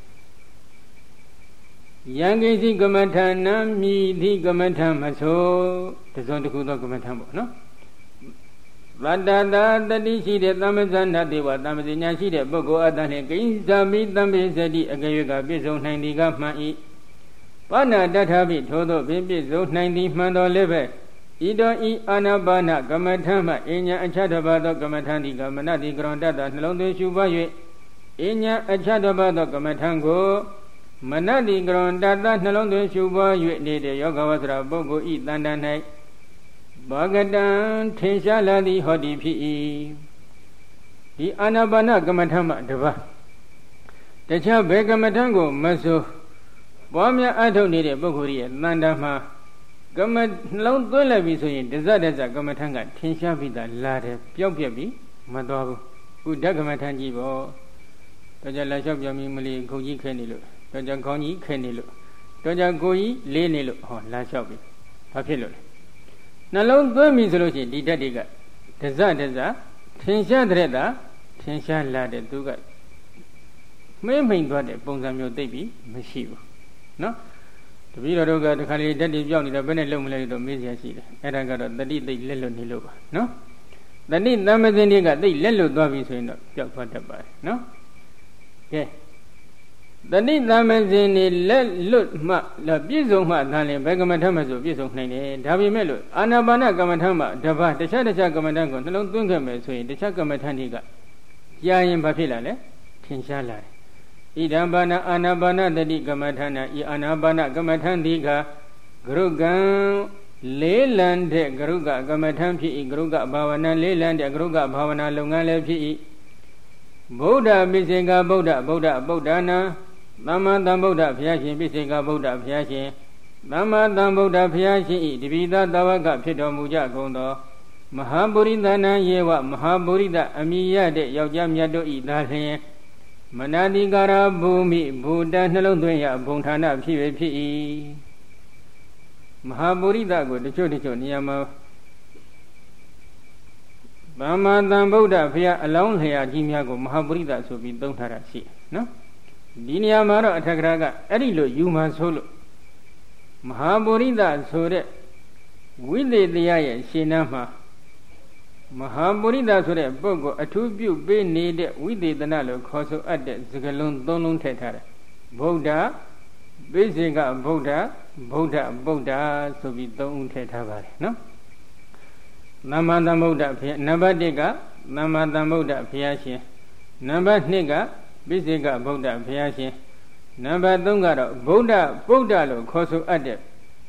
ယံကိစီကမ္မထာနံမြည်သည့်ကမ္မထာမဆိုတစုံတစ်ခုသောကမ္မထာပေါ့နော်ဗတ္တတာတတိရှိတဲ့သမ္မဇဏတေဝသမ္မဇညာရှိတဲ့ပုဂ္ဂိုလ်အတ္တနှင့်ကိဉ္စာမိတံပိစတိအကရွေကပြည့်စုံနိုင်သည်ကမှန်၏ပါဏတထပိထိုသောပင်ပြည့်စုံနိုင်သည်မှန်တော်လည်းပဲဣတောဤအာနာပါနကမ္မထာမှအညာအခြားတစ်ပါးသောကမ္မထာတိကမနတိကရောတတ္တနှလုံးသွင်းရှုပါ၍အညာအခြားတစ်ပါးသောကမ္မထာကိုမနတိကရောတတ္တနှလုံးသွင်းရှုပါ၍နေတဲ့ယောဂဝဆရာပုဂ္ဂိုလ်ဤတန်တန်၌ဘာဂတံထင်ရှားလာသည်ဟောဒီဖြစ်၏ဒီအာနာပါနကမ္မထာမှတပါးတခြားဘယ်ကမ္မထာကိုမဆိုပွားများအထုတ်နေတဲ့ပုဂ္ဂိုလ်ရဲ့တန်တမှာကမ္မနှလုံးသွင်းလိုက်ပြီဆိုရင်ဒဇဒဇကမ္မထံကထင်ရှားပြီးသားလာတယ်ပျောက်ပြက်ပြီးမသွားဘူးဥဒ္ဒကမ္မထံကြီးပေါ့တော့ကြလာလျှောက်ပြောမိမလီခုန်ကြီးခဲနေလို့တော့ကြခေါင်းကြီးခဲနေလို့တော့ကြကိုကြီးလေးနေလို့ဟောလာလျှောက်ပြီဘာဖြစ်လို့လဲနှလုံးသွင်းပြီဆိုလို့ရှိရင်ဒီဓာတ်တွေကဒဇဒဇထင်ရှားတဲ့တာထင်ရှားလာတဲ့သူကမှိမ့်မိန်သွားတဲ့ပုံစံမျိုးသိပြီမရှိဘူးနော်တပည့်တော်တို့ကတခါလေဓာတ်တွေပြောင်းနေတာဘယ်နဲ့လုံးမလဲတော့မေးစရာရှိတယ်အဲ့ဒါကတော့တတိသိလက်လွတ်နေလို့ပါနော်တတိသမ္မဇင်းတွေကသိလက်လွတ်သွားပြီဆိုရင်တော့ပျောက်သွားတတ်ပါတယ်နော်ကဲတတိသမ္မဇင်းတွေလက်လွတ်မှပြည့်စုံမှသာလင်ဘယ်ကမ္မထမ်းမှဆိုပြည့်စုံနိုင်တယ်ဒါပေမဲ့လို့အာနာပါနကမ္မထမ်းမှတပါးတခြားတခြားကမ္မထမ်းကိုနှလုံးသွင်းခဲ့မယ်ဆိုရင်တခြားကမ္မထမ်းတွေကကြားရင်ဘာဖြစ်လာလဲထင်ရှားလာတယ်ဣဒံဘာနာအာနာပါနတတိကမ္မထာနာဤအာနာပါနကမ္မထာတိကဂရုကံလေးလံတဲ့ဂရုကကမ္မထာဖြစ်၏ဂရုကဘာဝနာလေးလံတဲ့ဂရုကဘာဝနာလုပ်ငန်းလည်းဖြစ်၏ဗုဒ္ဓပိစေကဗုဒ္ဓဗုဒ္ဓဗုဒ္ဓနာသမ္မာသမ္ဗုဒ္ဓဘုရားရှင်ပိစေကဗုဒ္ဓဘုရားရှင်သမ္မာသမ္ဗုဒ္ဓဘုရားရှင်၏တပိသတဝကဖြစ်တော်မူကြကုန်သောမဟာပုရိသနာယေဝမဟာပုရိသအမိယတဲ့ယောက်ျားမြတ်တို့၏သာလျှင်မနတိကာရဘူမိဘူတနှလုံးသွင်းရဘုံဌာနဖြစ်၍ဖြစ်၏မဟာပုရိသကိုတချို့တချို့နေရာမှာသမ္မာသမ္ဗုဒ္ဓဘုရားအလောင်းလျာကြီးများကိုမဟာပုရိသဆိုပြီးသုံးထားတာရှိနော်ဒီနေရာမှာတော့အထက်ကရာကအဲ့ဒီလိုယူမှဆိုလို့မဟာပုရိသဆိုတဲ့ဝိသေသယရဲ့ရှင်းနှမ်းမှာမဟာပုရိသဆိုတဲ့ပုဂ္ဂိုလ်အထူးပြုပေးနေတဲ့ဝိသေသနလို့ခေါ်ဆိုအပ်တဲ့စကားလုံးသုံးလုံးထည့်ထားတယ်ဗုဒ္ဓပိစေကဗုဒ္ဓဗုဒ္ဓဗုဒ္ဓဆိုပြီးသုံးဦးထည့်ထားပါတယ်နော်သမ္မာသမ္ဗုဒ္ဓဘုရားနံပါတ်တစ်ကသမ္မာသမ္ဗုဒ္ဓဘုရားရှင်နံပါတ်နှစ်ကပိစေကဗုဒ္ဓဘုရားရှင်နံပါတ်သုံးကတော့ဗုဒ္ဓဗုဒ္ဓလို့ခေါ်ဆိုအပ်တဲ့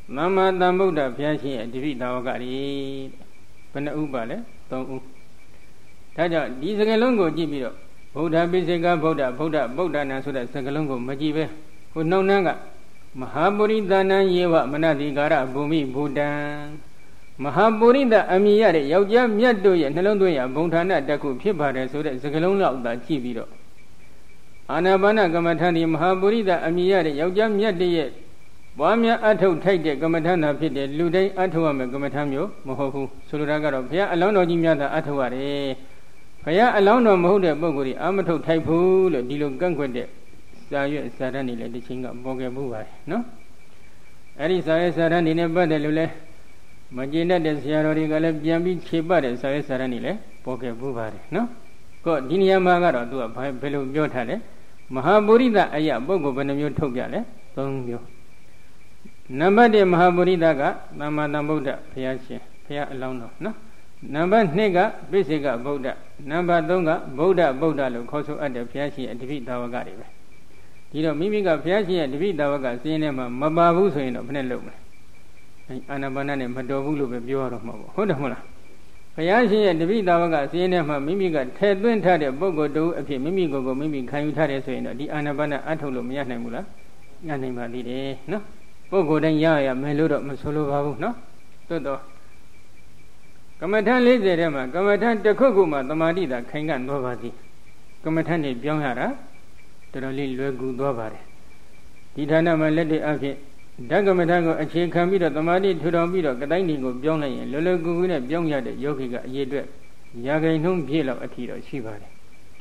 သမ္မာသမ္ဗုဒ္ဓဘုရားရှင်ရဲ့တပိတာဝကတွေဘယ်နှဥပါလဲသုံးဥဒါကြောင့်ဒီစကားလုံးကိုကြည့်ပြီးတော့ဗုဒ္ဓပိစိကဗုဒ္ဓဗုဒ္ဓဗုဒ္ဓနာဆိုတဲ့စကားလုံးကိုမကြည့်ပဲဟိုနှုတ်နှန်းကမဟာပုရိသနာယေဝမနတိကာရဘူမိဘူတံမဟာပုရိသအမိရတဲ့ယောက်ျားမြတ်တို့ရဲ့နှလုံးသွင်းရဘုံဌာနတစ်ခုဖြစ်ပါတယ်ဆိုတဲ့စကားလုံးလောက်သာကြည့်ပြီးတော့အာနာပါနကမ္မထာဒီမဟာပုရိသအမိရတဲ့ယောက်ျားမြတ်တည်းရဲ့ပွားများအထုတ်ထိုက်တဲ့ကမ္မထာနာဖြစ်တဲ့လူတိုင်းအထုတ်ရမယ်ကမ္မထာမျိုးမဟုတ်ဘူးဆိုလိုတာကတော့ဘုရားအလောင်းတော်ကြီးများသာအထုတ်ရတယ်ဘုရားအလောင်းတော်မဟုတ်တဲ့ပုဂ္ဂိုလ်ကြီးအာမထုတ်ထိုက်ဘူးလို့ဒီလိုကန့်ကွက်တဲ့စာရွက်စာတမ်းတွေလည်းတစ်ချိန်ကပေါ်ခဲ့မှုပါတယ်နော်အဲ့ဒီစာရွက်စာတမ်းတွေနဲ့ပတ်သက်လို့လဲမကျေနပ်တဲ့ဆရာတော်တွေကလည်းပြန်ပြီးခြေပတ်တဲ့စာရွက်စာတမ်းတွေလည်းပေါ်ခဲ့မှုပါတယ်နော်ကောဒီနေရာမှာကတော့သူကဘယ်လိုပြောထားလဲမဟာပုရိသအယပုဂ္ဂိုလ်ဘယ်နှမျိုးထုတ်ပြလဲသုံးမျိုးနံပါတ်တစ်မဟာပုရိသကသမ္မာသမ္ဗုဒ္ဓဘုရားရှင်ဘုရားအလောင်းတော်နော်နံပါတ်နှစ်ကပိစိကဗုဒ္ဓနံပါတ်သုံးကဗုဒ္ဓဗုဒ္ဓလို့ခေါ်ဆိုအပ်တဲ့ဘုရားရှင်ရဲ့တပိတာဝကတွေပဲဒီတော့မိမိကဘုရားရှင်ရဲ့တပိတာဝကစင်းထဲမှာမပါဘူးဆိုရင်တော့ဘယ်နဲ့လုပ်မလဲအဲအာနာပါနနဲ့မတော်ဘူးလို့ပဲပြောရတော့မှာပေါ့ဟုတ်တယ်မဟုတ်လားဘုရားရှင်ရဲ့တပိတာဝကစင်းထဲမှာမိမိကထဲသွင်းထားတဲ့ပုဂ္ဂိုလ်တူအဖြစ်မိမိကိုယ်ကိုမိမိခံယူထားတယ်ဆိုရင်တော့ဒီအာနာပါနအထုတ်လို့မရနိုင်ဘူးလားရနိုင်ပါသေးတယ်နော်ပုဂ္ဂိုလ်တိုင်းရရမယ်လို့တော့မဆိုလိုပါဘူးနော်သို့တော့ကမ္မထန်၄၀ထဲမှာကမ္မထန်တစ်ခုခုမှသမာဓိသာခိုင်ခံ့သွားပါသည်ကမ္မထန်နေပြောင်းရတာတော်တော်လေးလွယ်ကူသွားပါတယ်ဒီဌာနမှာလက်တွေ့အဖြစ်ဓကမ္မထန်ကိုအခြေခံပြီးတော့သမာဓိထူထောင်ပြီးတော့ကတိုင်းဒီကိုပြောင်းလိုက်ရင်လွယ်လွယ်ကူကူနဲ့ပြောင်းရတဲ့ယောဂီကအရေးအတွက်ရာဂိန်နှုံးပြည့်လောက်အထီတော့ရှိပါတယ်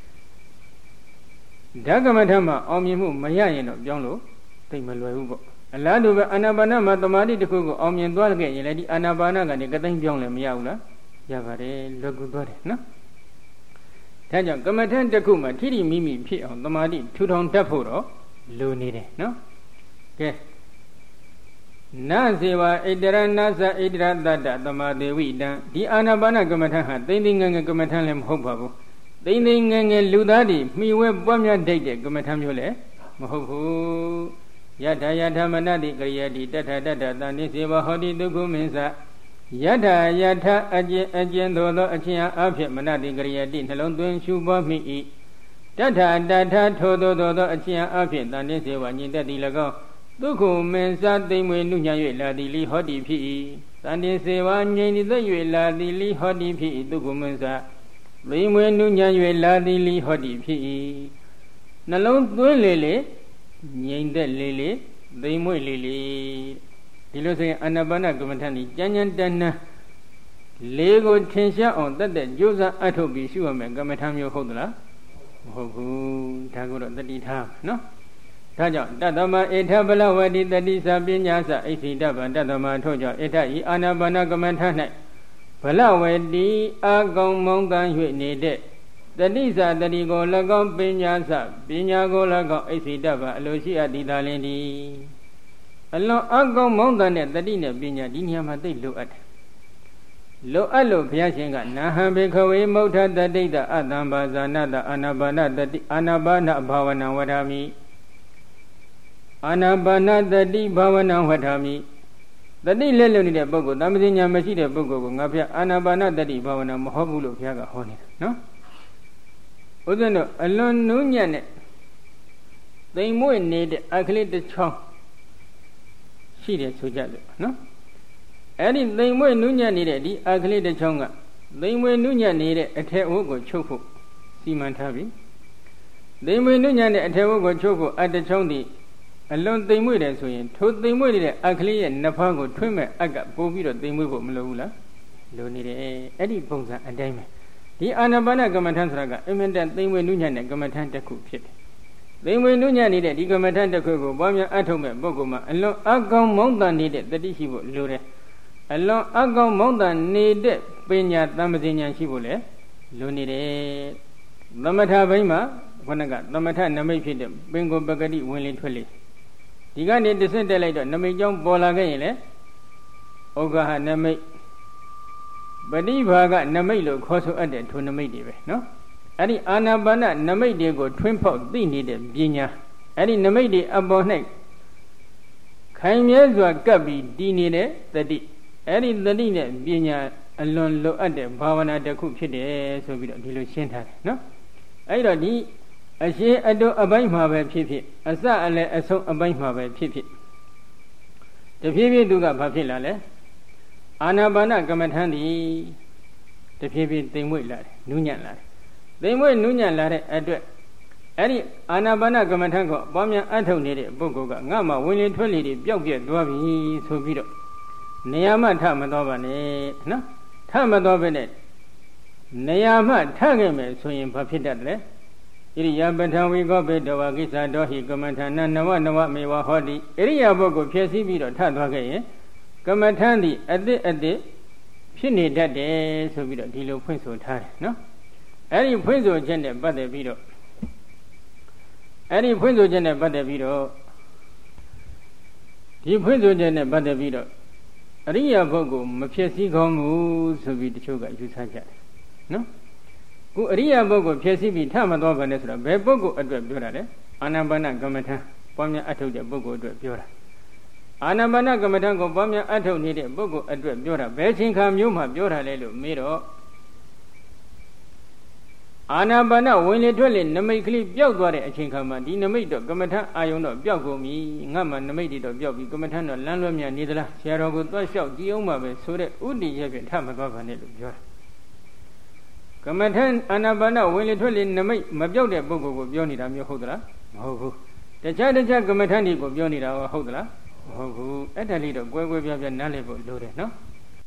ဓကမ္မထန်မှာအောင်မြင်မှုမရရင်တော့ပြောင်းလို့သိမလွယ်ဘူးပေါ့အလားတူပဲအာနာပါနမှာသမာဓိတစ်ခုကိုအောင်မြင်သွားခဲ့ရင်လည်းဒီအာနာပါနကနေကတိုင်းပြောင်းလည်းမရဘူးလားရပါတယ်လွယ်ကူသွားတယ်နော်ဒါကြောင့်ကမ္မထန်တစ်ခုမှာထိထိမိမိဖြစ်အောင်သမာဓိထူထောင်တတ်ဖို့တော့လိုနေတယ်နော်ကဲနစေဝဣတရဏသဣတရတတ္တသမာဒေဝိတံဒီအာနာပါနကမ္မထန်ဟာသိသိငယ်ငယ်ကမ္မထန်လည်းမဟုတ်ပါဘူးသိသိငယ်ငယ်လူသားတွေမှီဝဲပွားများတတ်တဲ့ကမ္မထန်မျိုးလည်းမဟုတ်ဘူးယထာယထာမနတိကရိယတိတထတထတန်နိစေဝဟောတိဒုက္ခမင်းစယထာယထာအကျဉ်အကျဉ်သို့သောအချင်းအားဖြင့်မနတိကရိယတိနှလုံးသွင်းရှုပွားမိ၏တထတထထိုသောသောအချင်းအားဖြင့်တန်နိစေဝညင်တတ်သည်၎င်းဒုက္ခမင်းစသိမ့်မွေနုညံ့၍လာသည်လိဟောတိဖြစ်၏တန်နိစေဝငြိမ်သည်၍လာသည်လိဟောတိဖြစ်၏ဒုက္ခမင်းစသိမ့်မွေနုညံ့၍လာသည်လိဟောတိဖြစ်၏နှလုံးသွင်းလေလေငြိမ်သက်လေးလေးသိမ်မွေ့လေးလေးဒီလိုဆိုရင်အာနာပါနကမ္မထန်ကြီးကြမ်းကြမ်းတမ်းတမ်းလေးကိုထင်ရှားအောင်တတ်တဲ့ကြိုးစားအထုတ်ပြီးရှုရမယ်ကမ္မထန်မျိုးဟုတ်သလားမဟုတ်ဘူးဒါကိုတော့တတိထားနော်ဒါကြောင့်တတ္တမဧထဗလဝတိတတိစာပညာစအိသိတဗံတတ္တမထို့ကြောင့်ဧထဤအာနာပါနကမ္မထန်၌ဗလဝတိအာကောင်မောင်းတန်း၍နေတဲ့တတိစာတတိကို၎င်းပညာစပညာကို၎င်းအိသိတဗံအလိုရှိအပ်သည်သာလင်သည်အလွန်အကောင်မောင်းတန်းတဲ့တတိနဲ့ပညာဒီနေရာမှာသိလိုအပ်တယ်လိုအပ်လို့ဘုရားရှင်ကနာဟံဘေခဝေမௌထတတိတအတ္တံဘာဇာနတအာနာပါနတတိအာနာပါနဘာဝနာဝဋ္ဌာမိအာနာပါနတတိဘာဝနာဝဋ္ဌာမိတတိလက်လုံနေတဲ့ပုဂ္ဂိုလ်တမ္ပဇညာမရှိတဲ့ပုဂ္ဂိုလ်ကိုငါဘုရားအာနာပါနတတိဘာဝနာမဟုတ်ဘူးလို့ဘုရားကဟောနေတာနော်ဥဒ္ဒနောအလွန်နူးညံ့တဲ့သိမ်မွေ့နေတဲ့အခလေးတစ်ချောင်းရှိတယ်ဆိုကြလို့နော်အဲ့ဒီသိမ်မွေ့နူးညံ့နေတဲ့ဒီအခလေးတစ်ချောင်းကသိမ်မွေ့နူးညံ့နေတဲ့အထက်ဝတ်ကိုချုပ်ဖို့စီမံထားပြီသိမ်မွေ့နူးညံ့တဲ့အထက်ဝတ်ကိုချုပ်ဖို့အတစ်ချောင်းဒီအလွန်သိမ်မွေ့တယ်ဆိုရင်ထိုသိမ်မွေ့နေတဲ့အခလေးရဲ့နှစ်ဖားကိုထွင်းမဲ့အက်ကပို့ပြီးတော့သိမ်မွေ့ဖို့မလိုဘူးလားလိုနေတယ်အဲ့ဒီပုံစံအတိုင်းပဲဒီအာနာပါနကမ္မထန်ဆိုတာကအမြဲတမ်းသိမ်မွေ့နုညံ့တဲ့ကမ္မထန်တစ်ခုဖြစ်တယ်။သိမ်မွေ့နုညံ့နေတဲ့ဒီကမ္မထန်တစ်ခုကိုပွားများအထုတ်မဲ့ပုဂ္ဂိုလ်မှာအလွန်အကောင်းမောင်းတန်နေတဲ့တတိရှိဖို့လိုတယ်။အလွန်အကောင်းမောင်းတန်နေတဲ့ပညာတမ္ပဇဉာဏ်ရှိဖို့လည်းလိုနေတယ်။သမထဘိုင်းမှာခုနကသမထနမိတ်ဖြစ်တဲ့ပင်ကိုပဂတိဝင်လေထွက်လေဒီကနေတဆင့်တက်လိုက်တော့နမိတ်ကြောင့်ပေါ်လာခဲ့ရင်လေဩဃဟနမိတ်ပฏิဘာကနမိတ်လို့ခေါ်ဆိုအပ်တဲ့ထိုနမိတ်တွေပဲနော်အဲ့ဒီအာနာပါနနမိတ်တွေကိုထွင်းဖောက်သိနေတဲ့ပညာအဲ့ဒီနမိတ်တွေအပေါ်၌ခခိုင်မြဲစွာကပ်ပြီးတည်နေတဲ့တတိအဲ့ဒီတတိနဲ့ပညာအလွန်လိုအပ်တဲ့ဘာဝနာတစ်ခုဖြစ်တယ်ဆိုပြီးတော့ဒီလိုရှင်းထားတယ်နော်အဲ့တော့ဒီအရှင်းအတုအပိုင်းမှာပဲဖြစ်ဖြစ်အစအလယ်အဆုံးအပိုင်းမှာပဲဖြစ်ဖြစ်တဖြည်းဖြည်းသူကဘာဖြစ်လာလဲအာနာပါနကမ္မထံဒီတဖြည်းဖြည်းသိမ်မွေ့လာတယ်နူးညံ့လာတယ်သိမ်မွေ့နူးညံ့လာတဲ့အတွက်အဲ့ဒီအာနာပါနကမ္မထံကိုပေါင်းများအထုတ်နေတဲ့ပုဂ္ဂိုလ်ကငါမှဝင်လေထွက်လေတွေပျောက်ပြက်သွားပြီဆိုပြီးတော့နေရာမှထမသွားပါနဲ့နော်ထမသွားပဲနဲ့နေရာမှထခဲ့မယ်ဆိုရင်ဘာဖြစ်တတ်လဲဣရိယာပထဝီကောဘေတဝကိစ္စတော်ဟိကမ္မထာနနဝနဝမေဝဟောတိဣရိယာပုဂ္ဂိုလ်ဖြည့်ဆည်းပြီးတော့ထသွားခဲ့ရင်ကမ္မထံဒီအတိအတိဖြစ်နေတတ်တယ်ဆိုပြီးတော့ဒီလိုဖွင့်ဆိုထားတယ်နော်အဲ့ဒီဖွင့်ဆိုချက်နဲ့ပတ်သက်ပြီးတော့အဲ့ဒီဖွင့်ဆိုချက်နဲ့ပတ်သက်ပြီးတော့ဒီဖွင့်ဆိုချက်နဲ့ပတ်သက်ပြီးတော့အရိယာပုဂ္ဂိုလ်မဖြစ်စည်းကောင်းဘူးဆိုပြီးတချို့ကယူဆကြတယ်နော်ခုအရိယာပုဂ္ဂိုလ်ဖြစ်စည်းပြီးထမသွားပါနဲ့ဆိုတော့ဘယ်ပုဂ္ဂိုလ်အတွက်ပြောတာလဲအာနာပါနကမ္မထံပွားများအထုတ်တဲ့ပုဂ္ဂိုလ်အတွက်ပြောတာအာနာပါနကမ္မထံကိုပွားများအထုတ်နေတဲ့ပုဂ္ဂိုလ်အတွက်ပြောတာဘယ်ချိန်ခါမျိုးမှပြောတာလဲလို့မေးတော့အာနာပါနဝင်လေထွက်လေနမိတ်ကလေးပျောက်သွားတဲ့အချိန်ခါမှာဒီနမိတ်တော့ကမ္မထံအာယုံတော့ပျောက်ကုန်ပြီငါမှနမိတ်တွေတော့ပျောက်ပြီကမ္မထံတော့လမ်းလွဲမြနေသလားဆရာတော်ကိုသွားလျှောက်ကြည့်အောင်ပါပဲဆိုတဲ့ဥတည်ရဲ့ဖြင့်ထမသွားပါနဲ့လို့ပြောတာကမ္မထံအာနာပါနဝင်လေထွက်လေနမိတ်မပျောက်တဲ့ပုဂ္ဂိုလ်ကိုပြောနေတာမျိုးဟုတ်သလားမဟုတ်ဘူးတခြားတခြားကမ္မထံတွေကိုပြောနေတာဟုတ်သလားမဟုတ်ဘူးအဲ့ဒါလေးတော့ကွဲကွဲပြားပြားနားလည်ဖို့လိုတယ်နော်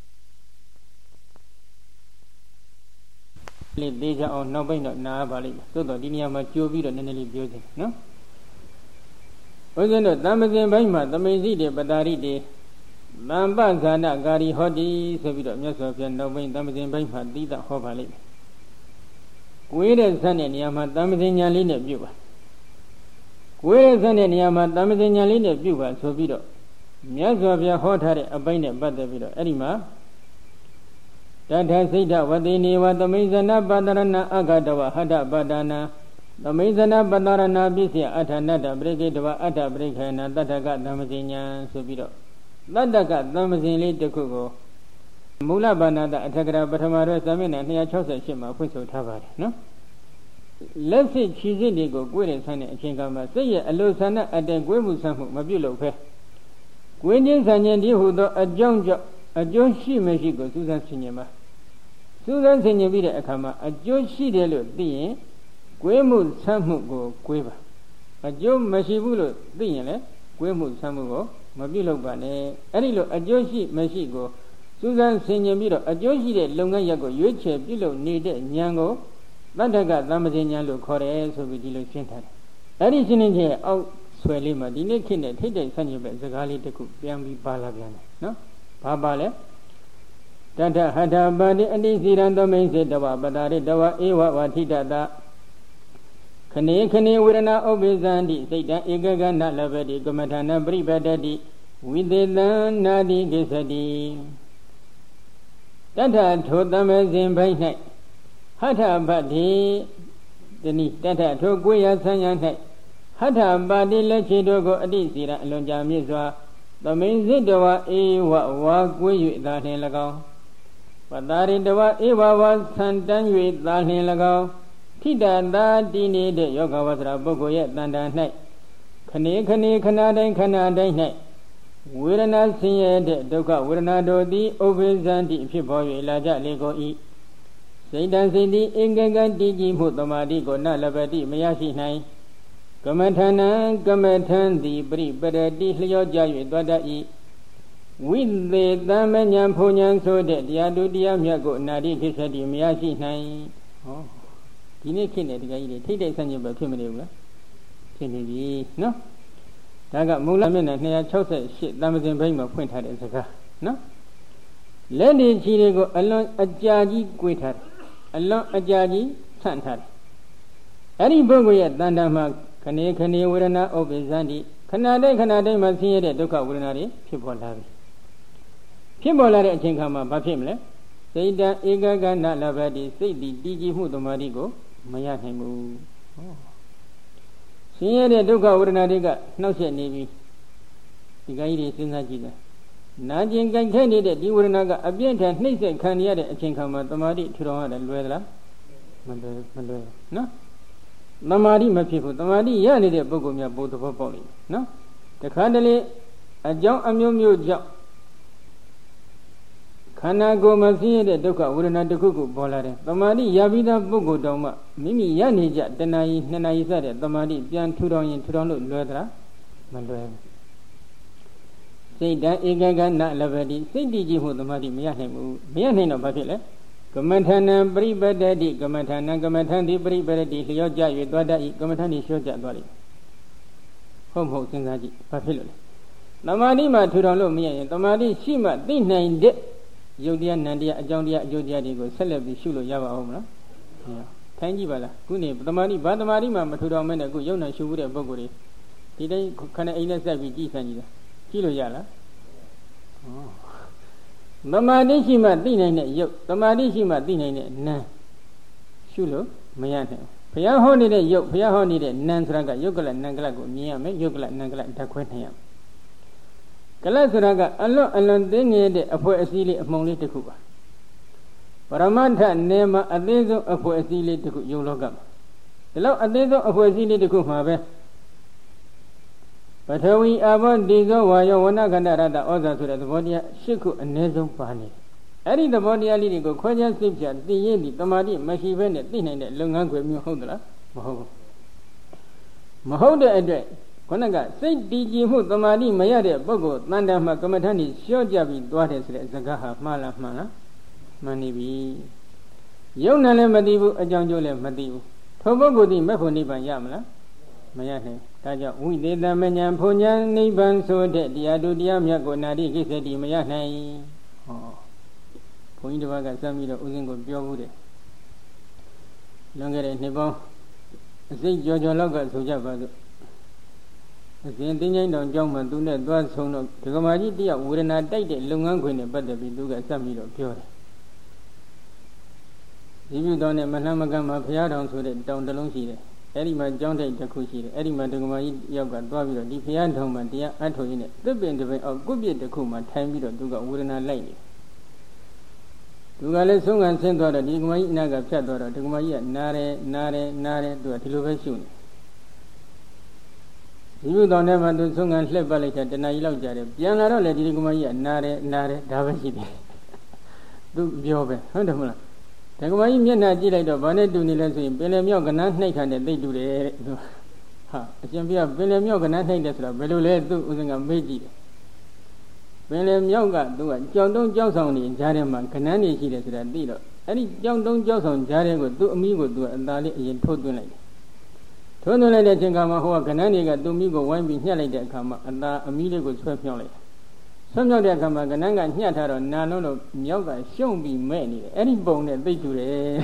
လေးသေးချအောင်နောက်ပိုင်းတော့နားပါလိမ့်မယ်သို့တော့ဒီနေရာမှာကြိုပြီးတော့နည်းနည်းလေးပြောခြင်းနော်ဘုရားတို့သံဃင်ဘိုင်းမှာသမိန်စီတေပတာရိတေသံပဇာနာဂာရီဟောတိဆိုပြီးတော့မြတ်စွာဘုရားနောက်ပိုင်းသံဃင်ဘိုင်းမှာတိတဟောပါလိမ့်မယ်ကိုယ်တဲ့ဇတ်တဲ့နေရာမှာသံဃင်ညာလေးနဲ့ပြုပါကိုယ်တဲ့ဇတ်တဲ့နေရာမှာသံဃင်ညာလေးနဲ့ပြုပါဆိုပြီးတော့မြတ်စွာဘုရားဟောထားတဲ့အပိုင်းနဲ့ပတ်သက်ပြီးတော့အဲ့ဒီမှာတထစိတ်တဝတိနေဝသမိဇနပတရဏအဂတဝဟတပတနာသမိဇနပတရဏပစ္စယအထာနတပရိကိတဝအထပရိခေနတတ္တကသမ္မဇဉ္ဉံဆိုပြီးတော့တတ္တကသမ္မဇဉ်လေးတစ်ခုကိုမူလဘာနာတအထကရာပထမရောစာမျက်နှာနှစ်ရာ၆၈မှာဖွင့်ဆိုထားပါတယ်နော်လက်စစ်ခြေစစ်တွေကိုကိုယ်ရင်ဆန်းတဲ့အချိန်ကမှစိတ်ရဲ့အလိုဆန္ဒအတဲကိုယ်မှုဆန်းမှုမပြုတ်လို့ပဲကိုယ်ချင်းဆန်းခြင်းဒီဟုသောအကြောင်းကြောင့်အကျိုးရှိမရှိကိုစူးစမ်းဆင်ခြင်ပါစူးစမ်းဆင်ခြင်ပြီးတဲ့အခါမှာအကျိုးရှိတယ်လို့သိရင်ကိုယ်မှုဆန်းမှုကိုကိုယ်ပါအကျိုးမရှိဘူးလို့သိရင်လည်းကိုယ်မှုဆန်းမှုကိုမပြုတ်လို့ပါနဲ့အဲ့ဒီလိုအကျိုးရှိမရှိကိုစူးစမ်းဆင်ခြင်ပြီးတော့အကျိုးရှိတဲ့လုပ်ငန်းရပ်ကိုရွေးချယ်ပြုလုပ်နေတဲ့ဉာဏ်ကိုတတ္တကသမ္မဇဉ္ဉံလို့ခေါ်တယ်ဆိုပြီးဒီလိုရှင်းထားတယ်အဲ့ဒီရှင်းနေခြင်းအောက်ဆွဲလေးမှာဒီနေ့ခေတ်နဲ့ထိတ်တဲ့ဆန့်ကျင်ဘက်စကားလေးတစ်ခုပြန်ပြီးပါလာပြန်တယ်နော်ဘာပါလဲတတ္ထဟထပါတိအတိစီရံသမိန်စေတဝပတာရိတဝဧဝဝထိတတခဏေခဏေဝေဒနာဥပ္ပိသန္တိစိတ်တံဧကကနလဘတိကမ္မထာနပရိပတတိဝိသေသနာတိကိစ္စတိတတ္ထထိုသမဇင်ဘိုင်း၌ဟထပတိတနည်းတတ္ထထိုကိုယ်ရဆန်းရ၌ဟထပါတိလက်ချေတို့ကိုအတိစီရံအလွန်ကြာမြင့်စွာသမိန်စေတဝဧဝဝါကွေး၍သာလျှင်၎င်းပတာရိတဝဧဝဝါဆန္တန်၍သာလျှင်၎င်းထိတသာတည်နေတဲ့ယောဂဝဆရာပုဂ္ဂိုလ်ရဲ့တန်တာ၌ခဏေခဏေခဏတိုင်းခဏတိုင်း၌ဝေဒနာဆင်းရဲတဲ့ဒုက္ခဝေဒနာတို့သည်ဥပ္ပဇံတိဖြစ်ပေါ်၍လာကြလေကုန်၏စိတ်တံစိတ်သည်အင်္ဂကတည်ကြည်မှုသမာဓိကိုနလဘတိမရရှိနိုင်ကမ္မထာနံကမ္မထံသည်ပရိပရတိလျောကြ၍သွားတတ်၏ဝိသေသမဉ္ဇဉ်ဖုန်ဉ္ဇဉ်ဆိုတဲ့တရားသူတရားမြတ်ကိုအနာတိခိစ္စတိမရရှိနိုင်ဟောဒီနေ့ခေတ်နဲ့တရားကြီးတွေထိတ်တိုက်ဆန့်ကျင်ပဲဖြစ်မနေဘူးလားဖြစ်နေပြီနော်ဒါကမူလမျက်နှာနှစ်ရာ၆၈တမ္ပဇင်ဘိမှာဖွင့်ထားတဲ့စကားနော်လက်ဒီချီတွေကိုအလွန်အကြာကြီး꿰ထားတယ်အလွန်အကြာကြီးဆန့်ထားတယ်အဲ့ဒီပုဂ္ဂိုလ်ရဲ့တန်တမှာခဏေခဏေဝေဒနာဥပ္ပိဇန္တိခဏတိုင်းခဏတိုင်းမှာဆင်းရဲတဲ့ဒုက္ခဝေဒနာတွေဖြစ်ပေါ်လာပြီဖြစ်ပေါ်လာတဲ့အချိန်ခါမှာဘာဖြစ်မလဲစိတ်တံဧကကနလဘတိစိတ်တည်တည်ကြည်မှုသမာဓိကိုမရနိုင်ဘူးဟောဆင်းရဲတဲ့ဒုက္ခဝေဒနာတွေကနှောက်ယှက်နေပြီဒီကကြီးတွေစဉ်းစားကြည့်တယ်နာကျင်ကြိုက်ခဲနေတဲ့ဒီဝေဒနာကအပြင်းထန်နှိမ့်ဆက်ခံရတဲ့အချိန်ခါမှာတမာတိထူထောင်ရတယ်လွယ်သလားမလွယ်မလွယ်နော်တမာတိမဖြစ်ဘူးတမာတိရနေတဲ့ပုဂ္ဂိုလ်များဘုသဘောပေါက်လိမ့်မယ်နော်တခါတလေအကြောင်းအမျိုးမျိုးကြောင့်ခန္ဓာကိုယ်မှာဆင်းရဲတဲ့ဒုက္ခဝေဒနာတစ်ခုခုပေါ်လာတယ်တမာတိရပြီးသားပုဂ္ဂိုလ်တောင်မှမိမိရနေကြတဏှာကြီးနှစ်နာရီစတဲ့တမာတိပြန်ထူထောင်ရင်ထူထောင်လို့လွယ်သလားမလွယ်ဘူးစိတ်တံဧကကနလဘတိစိတ်တည်ကြည်မှုတမာတိမရနိုင်ဘူးမရနိုင်တော့ဘာဖြစ်လဲကမ္မထာနံပရိပတ္တိကမ္မထာနံကမ္မထာတိပရိပတ္တိလျော့ကြ၍သွားတတ်၏ကမ္မထာတိလျှော့ကြသွားလိမ့်ဟုတ်မဟုတ်စဉ်းစားကြည့်ဘာဖြစ်လို့လဲတမာတိမှထူထောင်လို့မရရင်တမာတိရှိမှသိနိုင်တဲ့ယုတ်တရားနံတရားအကြောင်းတရားအကျိုးတရားတွေကိုဆက်လက်ပြီးရှုလို့ရပါအောင်မလားထိုင်ကြည့်ပါလားခုနေတမာတိဘာတမာတိမှမထူထောင်မဲနဲ့ခုယုံနာရှုမှုတဲ့ပုဂ္ဂိုလ်တွေဒီတိုင်းခဏအိမ်နဲ့ဆက်ပြီးကြည့်ဆန်းကြည့်တာကြည့်လို့ရလားသမာဓိရှိမှသိနိုင်တဲ့ယုတ်သမာဓိရှိမှသိနိုင်တဲ့နံရှုလို့မရနိုင်ဘူးဘုရားဟောနေတဲ့ယုတ်ဘုရားဟောနေတဲ့နံဆိုတာကယုတ်ကလနံကလကိုမြင်ရမယ်ယုတ်ကလနံကလဓာတ်ခွဲနိုင်ရမယ်ကလဆိုတာကအလွန်အလွန်သိငယ်တဲ့အဖွဲအစည်းလေးအမှုံလေးတစ်ခုပါပရမတ္ထနေမှာအသေးဆုံးအဖွဲအစည်းလေးတစ်ခုယုတ်လောကမှာဒီလောက်အသေးဆုံးအဖွဲအစည်းလေးတစ်ခုမှာပဲပထဝီအာဘောတိဇောဝါယောဝနခန္ဓာရတ္တဩဇာဆိုတဲ့သဘောတရား၈ခုအနည်းဆုံးပါနေတယ်အဲ့ဒီသဘောတရားလေးတွေကိုခွဲခြားစိတ်ဖြာသိရင်ဒီတမာတိမရှိဘဲနဲ့သိနိုင်တဲ့လုပ်ငန်းခွင်မျိုးဟုတ်သလားမဟုတ်ဘူးမဟုတ်တဲ့အတွက်ခုနကစိတ်တည်ကြည်မှုတမာတိမရတဲ့ပုဂ္ဂိုလ်တန်တမ်းမှာကမ္မထာနေလျှော့ကြပြီးသွားတယ်ဆိုတဲ့စကားဟာမှားလားမှန်လားမှန်နေပြီယုံနဲ့လည်းမသိဘူးအကြောင်းကျိုးလည်းမသိဘူးထိုပုဂ္ဂိုလ်ဒီမက်ဖို့နိဗ္ဗာန်ရမလားမရနိုင်ဒါကြောင့်ဝိသေတမဉ္ဇဉ်ဘုံဉ္ဇဉ်နိဗ္ဗာန်ဆိုတဲ့တရားတို့တရားမြတ်ကိုနာတိကိစ္စတိမရနိုင်ဟောဘုန်းကြီးတစ်ပါးကစမ်းပြီးတော့ဥစဉ်ကိုပြောဘူးတယ်လွန်ခဲ့တဲ့နှစ်ပေါင်းအစိတ်ကြော်ကြော်လောက်ကဆိုကြပါစို့အစဉ်တင်းချင်းတောင်ကြောင်းမှသူနဲ့သွားဆုံးတော့ဒကမာကြီးတယောက်ဝေဒနာတိုက်တဲ့လုပ်ငန်းခွင်နဲ့ပတ်သက်ပြီးသူကစမ်းပြီးတော့ပြောတယ်ဒီပြုတော်နဲ့မလှမ်းမကမ်းမှာဘုရားတော်ဆိုတဲ့တောင်တစ်လုံးရှိတယ်အဲ့ဒီမှာကြောင်းတိုက်တစ်ခုရှိတယ်အဲ့ဒီမှာဒကမာကြီးယောက်ကသွားပြီးတော့ဒီဘုရားတော်မှာတရားအထုတ်ရင်းနဲ့သစ်ပင်တစ်ပင်အောက်ကုပြစ်တစ်ခုမှာထိုင်ပြီးတော့သူကဝေဒနာလိုက်နေသူကလည်းဆုံးခံဆင်းသွားတော့ဒီဒကမာကြီးအနာကဖြတ်သွားတော့ဒကမာကြီးကနားတယ်နားတယ်နားတယ်သူကဒီလိုပဲရှုနေဒီလိုတောင်ထဲမှာသူဆုံးခံလှည့်ပတ်လိုက်တာတဏှာကြီးလောက်ကြတယ်ပြန်လာတော့လေဒီဒကမာကြီးကနားတယ်နားတယ်ဒါပဲရှိတယ်သူပြောပဲဟုတ်တယ်မလားဒကမာကြီးမျက်နှာကြည့်လိုက်တော့ဘာနဲ့တူနေလဲဆိုရင်ပင်လယ်မြောက်ကနန်းနှိပ်ခံတဲ့သိတူတယ်တဲ့သူဟာအရှင်ဘုရားပင်လယ်မြောက်ကနန်းနှိပ်တယ်ဆိုတော့ဘယ်လိုလဲသူဥစဉ်ကမေးကြည့်တယ်ပင်လယ်မြောက်ကသူကကြောင်တုံးကြောက်ဆောင်နေကြားထဲမှာကနန်းနေရှိတယ်ဆိုတာသိတော့အဲ့ဒီကြောင်တုံးကြောက်ဆောင်ကြားထဲကိုသူ့အမိကိုသူကအသာလေးအရင်ထိုးသွင်းလိုက်တယ်ထိုးသွင်းလိုက်တဲ့အချိန်ကမှဟိုကကနန်းတွေကသူ့မိကိုဝိုင်းပြီးညှက်လိုက်တဲ့အခါမှာအသာအမိလေးကိုဆွဲဖြောင်းလိုက်ဆွမ်းမြောက်တဲ့အခါမှာကနန်းကညှက်ထားတော့နာလုံးလို့မြောက်ကရှုံပြီးမဲ့နေတယ်အဲ့ဒီပုံနဲ့သိတူတယ်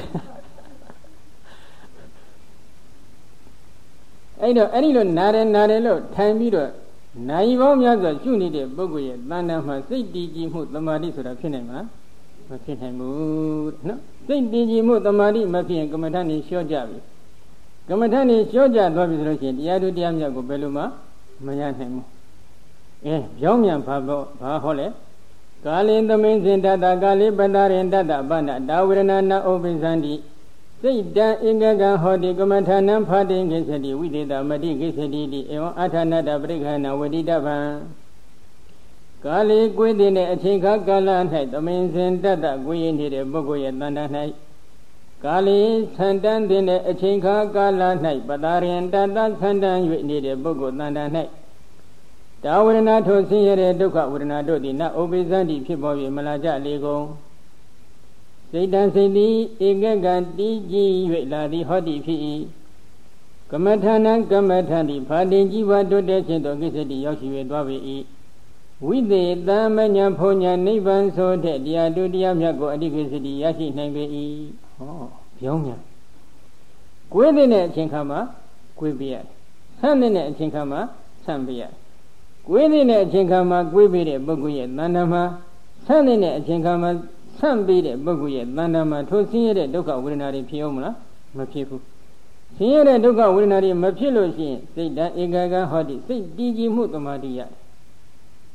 အဲ့တော့အဲ့ဒီလိုနာတယ်နာတယ်လို့ထိုင်ပြီးတော့နိုင်ပေါင်းများစွာရှုနေတဲ့ပုဂ္ဂိုလ်ရဲ့တဏ္ဍာမှာစိတ်တည်ကြည်မှုတမာတိဆိုတာဖြစ်နိုင်မလားမဖြစ်နိုင်ဘူးနော်စိတ်တည်ကြည်မှုတမာတိမဖြစ်ရင်ကမ္မထာနေလျှော့ကြပြီကမ္မထာနေလျှော့ကြသွားပြီဆိုလို့ရှိရင်တရားတို့တရားမြတ်ကိုဘယ်လိုမှမရနိုင်ဘူးအဲပြောင်းမြန်ဘာဘောဘာဟောလဲကာလင်သမင်းစင်တတကာလိပတ္တရင်တတပဏဒါဝရဏနာဥပိသန္တိစိတ်တံအင်္ဂကံဟောတိကမ္မထာနံဖာတိကိစ္စတိဝိသေတမတိကိစ္စတိတိဧဝံအထာနတပရိက္ခဏဝတိတဗံကာလိကွေးတဲ့အချိန်ခါကာလ၌သမင်းစင်တတကွေးရင်နေတဲ့ပုဂ္ဂိုလ်ရဲ့တဏ္ဍာ၌ကာလိဆန္တန်တဲ့အချိန်ခါကာလ၌ပတ္တရင်တတဆန္တန်၍နေတဲ့ပုဂ္ဂိုလ်တဏ္ဍာ၌ဒါဝရဏထိုဆင်းရဲတဲ့ဒုက္ခဝရဏတို့သည်နဥပိသန္တိဖြစ်ပေါ်၍မလာကြလေကုန်စိတ်တံစိတ်သည်ဧကကံတည်ကြည်၍လာသည်ဟောတိဖြစ်၏ကမ္မထာနံကမ္မထာတိဖာတင်ကြည်ပါတွတ်တဲ့ခြင်းသောကိစ္စတိရောက်ရှိ၍သွားပေ၏ဝိသေသမဉ္ဇဖုန်ညာနိဗ္ဗာန်ဆိုတဲ့တရားတို့တရားမြတ်ကိုအတိကိစ္စတိရရှိနိုင်ပေ၏ဟောပြောင်းမြန်ကိုယ်တဲ့အချိန်ခါမှာကိုယ်ပြရတယ်ဆန့်တဲ့အချိန်ခါမှာဆန့်ပြရတယ်ကိုယ်တဲ့အချိန်ခါမှာကိုယ်ပြတဲ့ပုဂ္ဂိုလ်ရဲ့တဏ္ဍာမှာဆန့်တဲ့အချိန်ခါမှာဆန့်ပြီးတဲ့ပုဂ္ဂိုလ်ရဲ့တဏ္ဍာမှာထိုဆင်းရဲတဲ့ဒုက္ခဝေဒနာတွေဖြစ်အောင်မလားမဖြစ်ဘူးဆင်းရဲတဲ့ဒုက္ခဝေဒနာတွေမဖြစ်လို့ရှိရင်စိတ်တံဧကကံဟောတိစိတ်တည်ကြည်မှုတမာတိရတယ်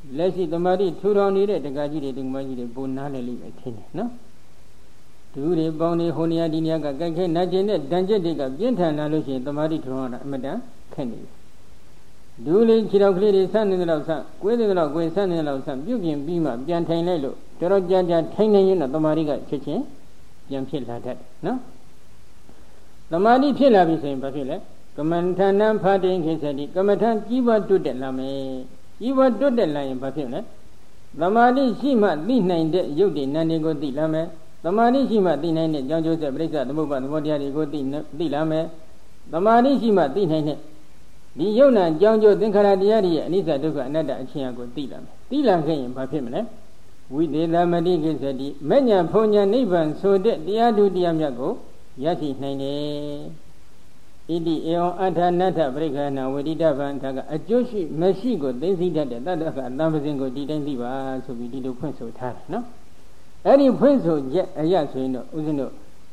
လက်ရှိတမာတိထူထောင်နေတဲ့တက္ကကြီးတွေဒီမကြီးတွေပုံနားလည်လိမ့်မယ်ထင်တယ်နော်ဒူတွေပေါင်းတွေဟိုနေရာဒီနေရာကကြိုက်ခဲနာကျင်တဲ့တန်ကျက်တွေကပြင်းထန်လာလို့ရှိရင်တမာတိထူထောင်တာအမတန်ခက်နေတယ်ဒူလေးခြေတော်ကလေးတွေဆန်းနေတဲ့လောက်ဆန်းကွေးနေတဲ့လောက်ကွေးဆန်းနေတဲ့လောက်ဆန်းပြုတ်ပြင်ပြီးမှပြန်ထိုင်လိုက်လို့တော်တော်ကြာကြာထိုင်နေရင်တော့တမာတိကချက်ချင်းပြန်ဖြစ်လာတတ်တယ်နော်တမာတိဖြစ်လာပြီဆိုရင်ဘာဖြစ်လဲကမ္မထာနံဖာတိန်ခေသတိကမ္မထာကြီးပွားတွတ်တက်လာမယ်ကြီးပွားတွတ်တက်လာရင်ဘာဖြစ်လဲသမာဓိရှိမှသိနိုင်တဲ့ယုတ်တိနန္ဒီကိုသိလာမယ်သမာဓိရှိမှသိနိုင်တဲ့ကြောင့်ကျိုးဆက်ပြိဿသမုပ္ပါသဘောတရားတွေကိုသိသိလာမယ်သမာဓိရှိမှသိနိုင်တဲ့ဒီယုတ်နာကြောင့်ကျိုးသင်္ခါရတရားတွေရဲ့အနိစ္စဒုက္ခအနတ္တအချင်းအကိုသိလာမယ်သိလာခဲ့ရင်ဘာဖြစ်မလဲဝိသေသမတိကိစ္စတိမဉ္ဇဉ်ဖုန်ညာနိဗ္ဗာန်ဆိုတဲ့တရားဒုတရားမြတ်ကိုရရှိနိုင်တယ်ဣတိဧဝံအထာနတ္ထပရိက္ခဏဝိတိတဗံဒါကအကျိုးရှိမရှိကိုသိသိတတ်တဲ့တတ္တကအတံပစဉ်ကိုဒီတိုင်းသိပါဆိုပြီးဒီလိုဖွင့်ဆိုထားတယ်နော်အဲ့ဒီဖွင့်ဆိုချက်အရဆိုရင်တော့ဦးဇင်းတို့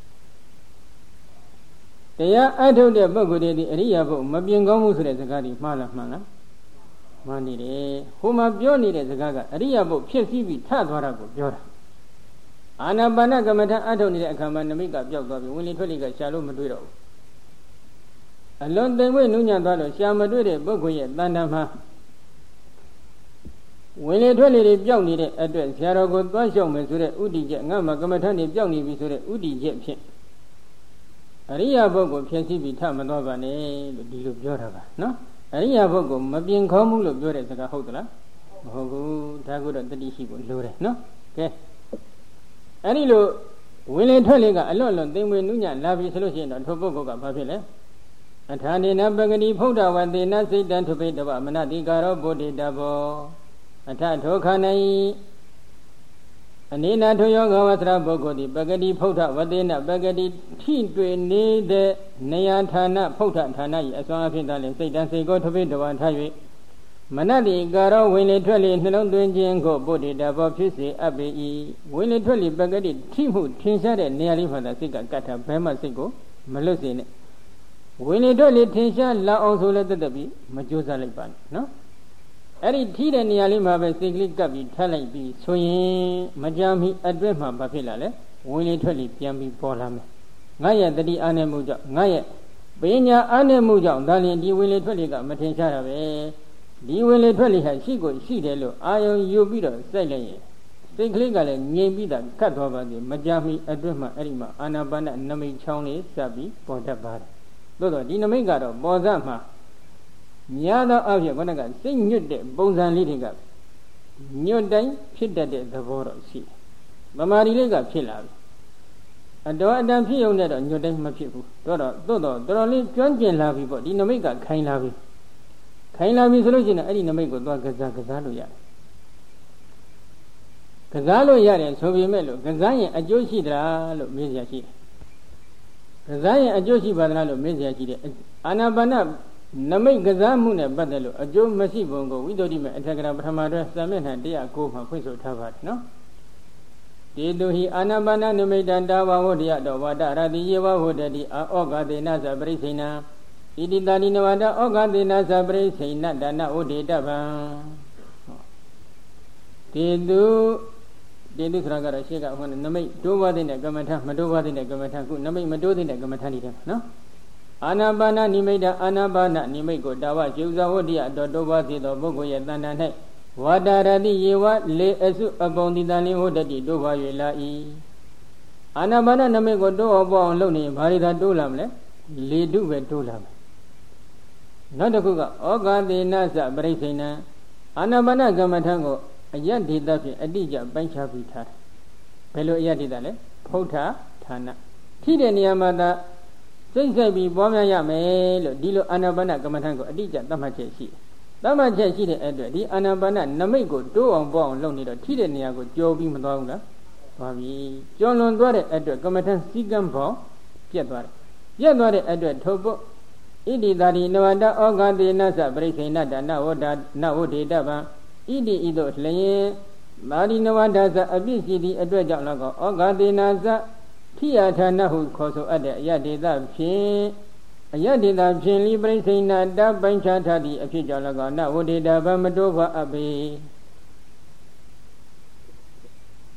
တရားအထုတ်တဲ့ပုဂ္ဂိုလ်တွေဒီအရိယာဘုမပြင်ကောင်းမှုဆိုတဲ့စကားဒီမှားလားမှန်လားမှန်နေတယ်ဟိုမှာပြောနေတဲ့စကားကအရိယာဘုဖြစ်စည်းပြီးထသွားတာကိုပြောတာအာနာပါနကမ္မထအထုတ်နေတဲ့အခါမှာနမိတ်ကပျောက်သွားပြီဝင်လေထွက်လေကရှာလို့မတွေ့တော့ဘူးအလွန်သိမ်ဝိနုညံ့သွားလို့ရှာမတွေ့တဲ့ပုဂ္ဂိုလ်ရဲ့တန်တမ်းမှာဝင်လေထွက်လေတွေပျောက်နေတဲ့အတွက်ဆရာတော်ကိုသွားလျှောက်မယ်ဆိုတဲ့ဥဒိချက်ငါမှကမ္မထန်တွေပျောက်နေပြီဆိုတဲ့ဥဒိချက်ဖြင့်အရိယာပုဂ္ဂိုလ်ဖြစ်စီပြီးထမသွားပါနဲ့လို့ဒီလိုပြောတာပါနော်အရိယာပုဂ္ဂိုလ်မပြင်ခေါ်မှုလို့ပြောတဲ့စကားဟုတ်သလားမဟုတ်ဘူးဒါကတော့တတိရှိဖို့လိုတယ်နော်ကဲအဲ့ဒီလိုဝင်လေထွက်လေကအလွတ်လွန်သိမ်ဝိနုညံ့လာပြီဆိုလို့ရှိရင်တော့ထိုပုဂ္ဂိုလ်ကဘာဖြစ်လဲအထာနေနပဂတိဖုဒ္ဓဝတေနစိတ်တံထုပိတဗမနတိကာရောဗုဒ္ဓတဘောအထထောခဏယိအနေနာထိုယောဂဝသရပုဂ္ဂိုလ်သည်ပဂတိဖုဒ္ဓဝတေနပဂတိထိတွေ့နေတဲ့နေယဌာနဖုဒ္ဓဌာန၏အစွမ်းအဖြစ်သာလျှင်စိတ်တံစိတ်ကိုထုပိတဝထား၍မနတိကာရောဝင်လေထွက်လေနှလုံးသွင်းခြင်းကိုဗုဒ္ဓတဘောဖြစ်စေအပ်ပေ၏ဝင်လေထွက်လေပဂတိထိမှုထင်ရှားတဲ့နေရာလေးမှာသာစိတ်ကကတ်တာဘယ်မှစိတ်ကိုမလွတ်စေနဲ့ဝင်လေထွက်လေထင်ရှားလောက်အောင်ဆိုလဲတက်တက်ပြီးမကြိုးစားလိုက်ပါနဲ့နော်အဲ့ဒီထိတဲ့နေရာလေးမှာပဲစိတ်ကလေးကပ်ပြီးထားလိုက်ပြီးဆိုရင်မကြမ်းမီအတွဲမှာဘာဖြစ်လာလဲဝင်လေထွက်လေပြန်ပြီးပေါ်လာမယ်ငါရဲ့တတိအားနဲ့မှုကြောင့်ငါရဲ့ပညာအားနဲ့မှုကြောင့်ဒါliềnဒီဝင်လေထွက်လေကမထင်ရှားတာပဲဒီဝင်လေထွက်လေဟာရှိကိုရှိတယ်လို့အာယုံယူပြီးတော့စိုက်လိုက်ရင်စိတ်ကလေးကလည်းငြိမ်ပြီးတာကတ်သွားပါသေးမကြမ်းမီအတွဲမှာအဲ့ဒီမှာအာနာပါနနမိတ်ချောင်းလေးစပ်ပြီးပေါ်တတ်ပါတယ်သို့တော့ဒီနမိတ်ကတော့ပေါ်စမှာများသောအဖြစ်ဘုန်းကစိတ်ညွတ်တဲ့ပုံစံလေးတွေကညွတ်တိုင်းဖြစ်တတ်တဲ့သဘောတော့ရှိတယ်။ဗမာရီလေးကဖြစ်လာပြီ။အတော်အတန်ဖြစ်ုံနဲ့တော့ညွတ်တိုင်းမဖြစ်ဘူး။တော့တော့သို့တော့တော်တော်လေးကျွမ်းကျင်လာပြီပေါ့ဒီနမိတ်ကခိုင်လာပြီ။ခိုင်လာပြီဆိုလို့ရှိရင်အဲ့ဒီနမိတ်ကိုသွားကစားကစားလို့ရတယ်။ကစားလို့ရတယ်ဆိုပေမဲ့လို့ကစားရင်အကျိုးရှိသလားလို့မေးစရာရှိတယ်။ကစားရင်အကျိုးရှိပါသလားလို့မေးစရာရှိတယ်။အာနာပါနနမိတ်ကစားမှုနဲ့ပတ်သက်လို့အကျိုးမရှိပုံကိုဝိသုဒ္ဓိမေအထက်ကရာပထမတွဲစာမျက်နှာone oh၉မှာဖွင့်ဆိုထားပါတယ်နော်တေတုဟိအာနာပါနနမိတ္တတာဝဝဒ္ဓယတောဝတရတိယေဝဝဒ္ဓတိအာဩဃသေနသပရိစိဏဣတိတာနိနဝတဩဃသေနသပရိစိဏဒါနဝဒ္ဓေတဗံတေတုတေတုဆိုတာကတော့ရှေ့ကဟိုနမိတ်တိုးပါတဲ့ကမ္မထမတိုးပါတဲ့ကမ္မထခုနမိတ်မတိုးတဲ့ကမ္မထနေတယ်နော်အာနာပါနနိမိတ်အာနာပါနနိမိတ်ကိုတာဝရှုဇဝတ္တိယတော်တိုးပါစေသောပုဂ္ဂိုလ်ရဲ့တဏ္ဍာ၌ဝါတာရတိယေဝလေအစုအပုံတိတန်လင်းဝတ္တိတိုးပါ၍လာ၏အာနာပါနနိမိတ်ကိုတိုးအောင်ပေါ့အောင်လုပ်နေဘာတွေသာတိုးလာမလဲလေတုပဲတိုးလာမယ်နောက်တစ်ခုကဩဃသေနသပရိစိဏအာနာပါနကမ္မထံကိုအယတ်ဒေသဖြင့်အတိအကျပိုင်းခြားပြီးထားတယ်ဘယ်လိုအယတ်ဒေသလဲဖုဋ္ဌဌာနထိတဲ့နေရာမှာသာစိတ်ဆိုင်ပြီးပွားများရမယ်လို့ဒီလိုအာနာပါနကမ္မထံကိုအတိအကျသတ်မှတ်ချက်ရှိတယ်။သတ်မှတ်ချက်ရှိတဲ့အတွက်ဒီအာနာပါနနမိတ်ကိုတိုးအောင်ပေါ့အောင်လုပ်နေတော့ထိတဲ့နေရာကိုကြော်ပြီးမသွားဘူးလား။သွားပြီ။ကြော်လွန်သွားတဲ့အတွက်ကမ္မထံစည်းကမ်းပေါပြတ်သွားတယ်။ပြတ်သွားတဲ့အတွက်ထိုပုဣတိတာရိနဝတဩဃသေနသပရိစိဏဒါနဝဒ္ဒနဝဒေတဗံဣတိဤသို့လျင်မာရိနဝဒသအပြစ်ရှိသည့်အတွက်ကြောင့်လည်းဩဃသေနသထိယဌာနဟုခေါ်ဆိုအပ်တဲ့အယဒေသဖြင့်အယဒေသဖြင့်လိပရိစိဏတပိုင်းခြားထားသည့်အဖြစ်ကြောင့်၎င်းနဝဒေတာဗမတိုးဘအပေ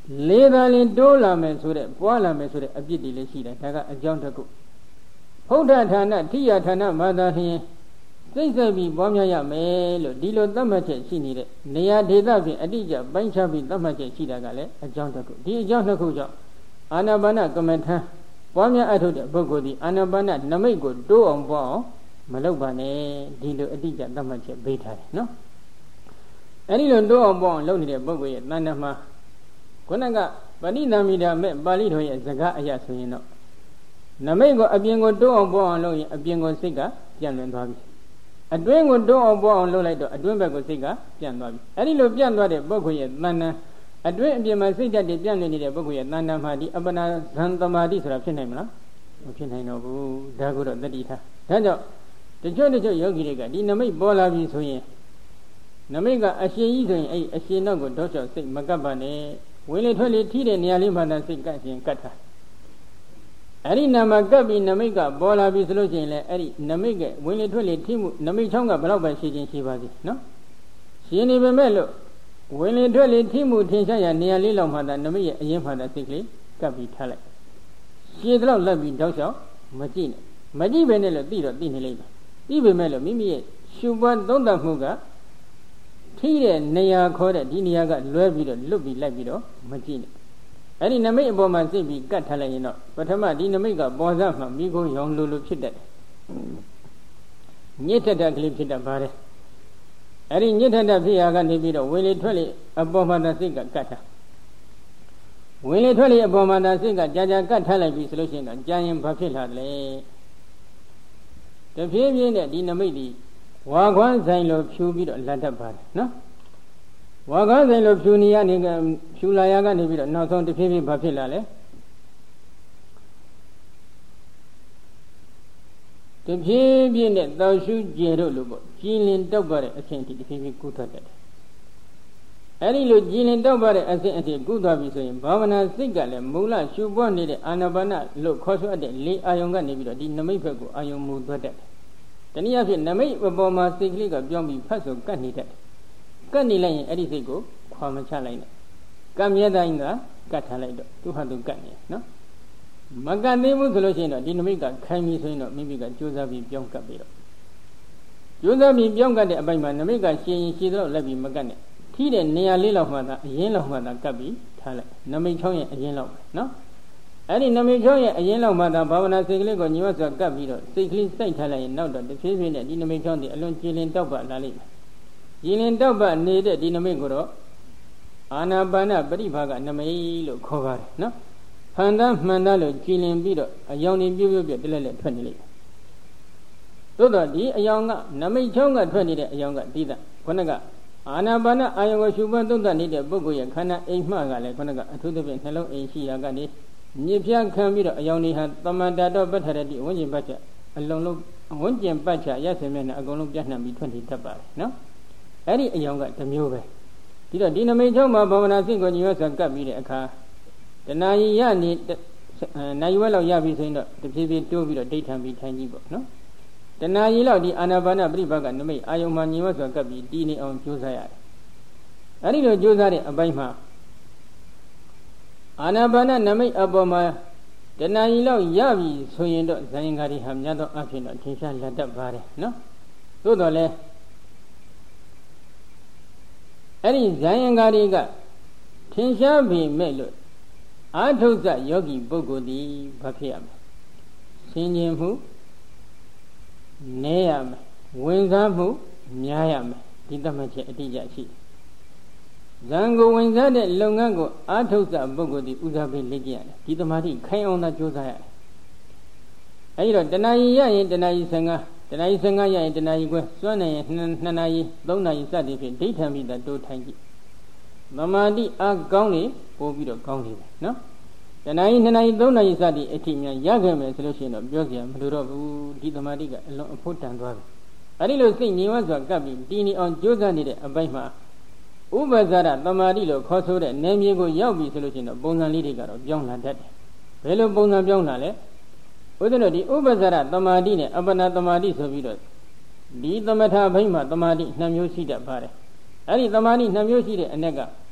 လေးသာလင်တိုးလာမယ်ဆိုတဲ့ပွားလာမယ်ဆိုတဲ့အပြစ်တွေလည်းရှိတယ်ဒါကအကြောင်းတစ်ခုဘုဒ္ဓဌာနထိယဌာနဘာသာဖြင့်စိတ်ဆက်ပြီးပွားများရမယ်လို့ဒီလိုသတ်မှတ်ချက်ရှိနေတဲ့နေရာဒေသဖြင့်အတိအကျပိုင်းခြားပြီးသတ်မှတ်ချက်ရှိတာကလည်းအကြောင်းတစ်ခုဒီအကြောင်းတစ်ခုကြောင့်အာနာပါနကမ္မထံပွားများအထုတ်တဲ့ပုဂ္ဂိုလ်ဒီအာနာပါနနမိတ်ကိုတိုးအောင်ပွားအောင်မလုပ်ပါနဲ့ဒီလိုအတိအကျသတ်မှတ်ချက်ပေးထားတယ်နော်အဲ့ဒီလိုတိုးအောင်ပွားအောင်လုပ်နေတဲ့ပုဂ္ဂိုလ်ရဲ့တဏ္ဍမှာခုနကပဏိသမိတာမဲ့ပါဠိတော်ရဲ့စကားအရာဆိုရင်တော့နမိတ်ကိုအပြင်ကိုတိုးအောင်ပွားအောင်လုပ်ရင်အပြင်ကိုစိတ်ကပြန့်လွင်သွားပြီအတွင်းကိုတိုးအောင်ပွားအောင်လုပ်လိုက်တော့အတွင်းဘက်ကိုစိတ်ကပြန့်သွားပြီအဲ့ဒီလိုပြန့်သွားတဲ့ပုဂ္ဂိုလ်ရဲ့တဏ္ဍအတွင်းအပြင်မှာစိတ်ဓာတ်တွေပြန့်လွင်နေတဲ့ပုဂ္ဂိုလ်ရဲ့တဏ္ဍမှာဒီအပ္ပနာဇံသမာဓိဆိုတာဖြစ်နိုင်မလားမဖြစ်နိုင်တော့ဘူးဒါကိုတော့တတိထားဒါကြောင့်တချို့တချို့ယောဂီတွေကဒီနမိတ်ပေါ်လာပြီဆိုရင်နမိတ်ကအရှင်ကြီးဆိုရင်အဲ့အရှင်တော့ကိုတောချောစိတ်မကပ်ပါနဲ့ဝင်လေထွက်လေထိတဲ့နေရာလေးမှသာစိတ်ကပ်ရှင်ကပ်ထားအဲ့ဒီနာမကပ်ပြီးနမိတ်ကပေါ်လာပြီဆိုလို့ရှိရင်လည်းအဲ့ဒီနမိတ်ကဝင်လေထွက်လေထိမှုနမိတ်ချောင်းကဘယ်တော့ပဲရှိချင်းရှိပါစေနော်ရှင်နေပေမဲ့လို့ဝင်လေထွက်လေထိမှုထင်ရှားရနေရာလေးလောက်မှသာနမိတ်ရဲ့အရင်မှသာစိတ်ကလေးကပ်ပြီးထားလိုက်ရှည်တော့လက်ပြီးတောက်လျှောက်မကြည့်နဲ့မကြည့်ပဲနဲ့လို့သိတော့သိနေလိမ့်မယ်သိပေမဲ့လို့မိမိရဲ့ရှုပွားသုံးသပ်မှုကထိတဲ့နေရာခေါ်တဲ့ဒီနေရာကလွဲပြီးတော့လွတ်ပြီးလိုက်ပြီးတော့မကြည့်နဲ့အဲ့ဒီနမိတ်အပေါ်မှာစိတ်ပြီးကတ်ထားလိုက်ရင်တော့ပထမဒီနမိတ်ကပေါ်စားမှမိခိုးရောင်လိုလိုဖြစ်တတ်တယ်ညစ်ထက်တဲ့ကလေးဖြစ်တတ်ပါတယ်အဲ့ဒီညစ်ထက်တဲ့ဖြစ်ရာကနေပြီးတော့ဝင်လေထွက်လေအပေါ်မှာစိတ်ကကတ်ထားဝင်လေထွက်လေအပေါ်မှာစိတ်ကကြာကြာကတ်ထားလိုက်ပြီဆိုလို့ရှိရင်တော့ကြာရင်ဘာဖြစ်လာလဲတဖြည်းဖြည်းနဲ့ဒီနမိတ်ဒီဝါခွမ်းဆိုင်လိုဖြူပြီးတော့လက်တတ်ပါတယ်နော်ဝါခွမ်းဆိုင်လိုဖြူနေရနေကဖြူလာရကနေပြီးတော့နောက်ဆုံးတဖြည်းဖြည်းဘာဖြစ်လာလဲတဖြည်းဖြည်းနဲ့တောက်ရှုကျယ်တို့လို့ပေါ့ကြည်လင်တောက်ပါတဲ့အခြင်းအထိတဖြည်းဖြည်းကုသတတ်တယ်အဲ့ဒီလိုကြည်လင်တောက်ပါတဲ့အခြင်းအထိကုသပြီဆိုရင်ဘာဝနာစိတ်ကလည်းမူလရှုပွားနေတဲ့အာနာပါနလို့ခေါ်ဆိုအပ်တဲ့လေအာယုံကနေပြီးတော့ဒီနမိတ်ဘက်ကိုအာယုံမူသွတ်တတ်တယ်တနည်းအားဖြင့်နမိတ်အပေါ်မှာစိတ်ကလေးကပြောင်းပြီးဖတ်ဆိုကတ်နေတတ်တယ်ကတ်နေလိုက်ရင်အဲ့ဒီစိတ်ကိုခွာမချလိုက်နဲ့ကတ်မြဲတိုင်းကကတ်ထားလိုက်တော့သူ့ဟာသူကတ်နေနော်မကတ်သေးဘူးဆိုလို့ရှိရင်တော့ဒီနမိတ်ကခိုင်းပြီးဆိုရင်တော့မိမိကကြိုးစားပြီးပြောင်းကတ်ပြီးတော့ကြိုးစားပြီးပြောင်းကတ်တဲ့အပိုင်းမှာနမိတ်ကရှည်ရင်ရှည်တော့လက်ပြီးမကတ်နဲ့ထိတဲ့နေရာလေးလောက်မှသာအရင်လောက်မှသာကတ်ပြီးထားလိုက်နမိတ်ချောင်းရဲ့အရင်လောက်ပဲနော်အဲ့ဒီနမိတ်ချောင်းရဲ့အရင်လောက်မှသာဘာဝနာစိတ်ကလေးကိုညှို့စွာကပ်ပြီးတော့စိတ်ကလေးစိုက်ထားလိုက်ရင်နောက်တော့တဖြည်းဖြည်းနဲ့ဒီနမိတ်ချောင်းဒီအလွန်ကြည်လင်တောက်ပလာလိမ့်မယ်ကြည်လင်တောက်ပနေတဲ့ဒီနမိတ်ကိုတော့အာနာပါနပရိဘာကနမိတ်လို့ခေါ်ပါတယ်နော်ဖန်သားမှန်သားလို့ကြည်လင်ပြီးတော့အယောင်နေပြုတ်ပြုတ်ပြတလက်လက်ထွက်နေလိမ့်မယ်သို့တော့ဒီအယောင်ကနမိတ်ချောင်းကထွက်နေတဲ့အယောင်ကတိဒခုနကအာနာပါနအာယုံကိုရှုပွားသုံးသပ်နေတဲ့ပုဂ္ဂိုလ်ရဲ့ခန္ဓာအိမ်မှကလည်းခုနကအထူးသဖြင့်နှလုံးအိမ်ရှိရာကနေညစ်ဖြားခံပြီးတော့အယောင်တွေဟာတမန္တာတော့ပဋ္ဌရတိဝိဉ္ဇဉ်ပတ်ချက်အလုံးလုံးဝိဉ္ဇဉ်ပတ်ချက်ရစင်မဲ့နဲ့အကုန်လုံးပြန့်နှံ့ပြီးထွက်နေတတ်ပါတယ်နော်အဲ့ဒီအယောင်ကတစ်မျိုးပဲဒီတော့ဒီနမိတ်ချောင်းမှာဘာဝနာစိတ်ကိုညှို့စွာကပ်ပြီးတဲ့အခါတဏှာကြီးရနေနိုင်ဝဲလောက်ရပြီဆိုရင်တော့တဖြည်းဖြည်းတိုးပြီးတော့ဒိဋ္ဌံပြီးထိုင်ကြည့်ပေါ့နော်တဏှာကြီးလောက်ဒီအာနာပါနပရိပါကနမိတ်အာယုံမှာညှို့စွာကပ်ပြီးတည်နေအောင်ကြိုးစားရတယ်အဲ့ဒီလိုကြိုးစားတဲ့အပိုင်းမှာအာနာပါနနမိတ်အပေါ်မှာတဏှာကြီးလောက်ရပြီဆိုရင်တော့ဇာယင်္ဂါတွေဟာများသောအားဖြင့်တော့ထင်ရှားလက်တတ်ပါတယ်နော်သို့တော်လည်းအဲ့ဒီဇာယင်္ဂါတွေကထင်ရှားပြီမဲ့လို့အာထုဇယောဂီပုဂ္ဂိုလ်ဒီဘာဖြစ်ရမလဲဆင်ခြင်မှုနည်းရမယ်ဝင်စားမှုများရမယ်ဒီသတ်မှတ်ချက်အတိအကျရှိဇံကိုဝင်စားတဲ့လုပ်ငန်းကိုအာထုဇပုဂ္ဂိုလ်ဒီဥစားပေးလေ့ကျင့်ရတယ်ဒီသမာဓိခိုင်အောင်သာကြိုးစားရတယ်အဲဒီတော့တဏှာကြီးရရင်တဏှာကြီးဆင်္ကားတဏှာကြီးဆင်္ကားရရင်တဏှာကြီးကွဲစွမ်းနေရင်နှစ်နာရီသုံးနာရီစသည်ဖြင့်ဒိဋ္ဌံပြီးတာတိုးထိုင်ကြည့်သမာဓိအားကောင်းနေပို့ပြီးတော့ကောင်းနေတယ်နော်တဏှာကြီးနှစ်နာရီသုံးနာရီစသည်အထိများရခဲ့မယ်ဆိုလို့ရှိရင်တော့ပြောစရာမလိုတော့ဘူးဒီသမာဓိကအလွန်အဖို့တန်သွားပြီအဲဒီလိုစိတ်ငြိမ်ဝစွာကပ်ပြီးတည်နေအောင်ကြိုးစားနေတဲ့အပိုင်းမှာဥပဇာရသမာဓိလို့ခေါ်ဆိုတဲ့နယ်မြေကိုရောက်ပြီဆိုလို့ရှိရင်တော့ပုံစံလေးတွေကတော့ပြောင်းလာတတ်တယ်ဘယ်လိုပုံစံပြောင်းလာလဲဥဒ္ဒတို့ဒီဥပဇာရသမာဓိနဲ့အပ္ပနာသမာဓိဆိုပြီးတော့ဒီသမထဘိမှာသမာဓိနှစ်မျိုးရှိတတ်ပါတယ်အဲ့ဒီသမာဓိနှစ်မျိုးရှိတဲ့အ ਨੇ က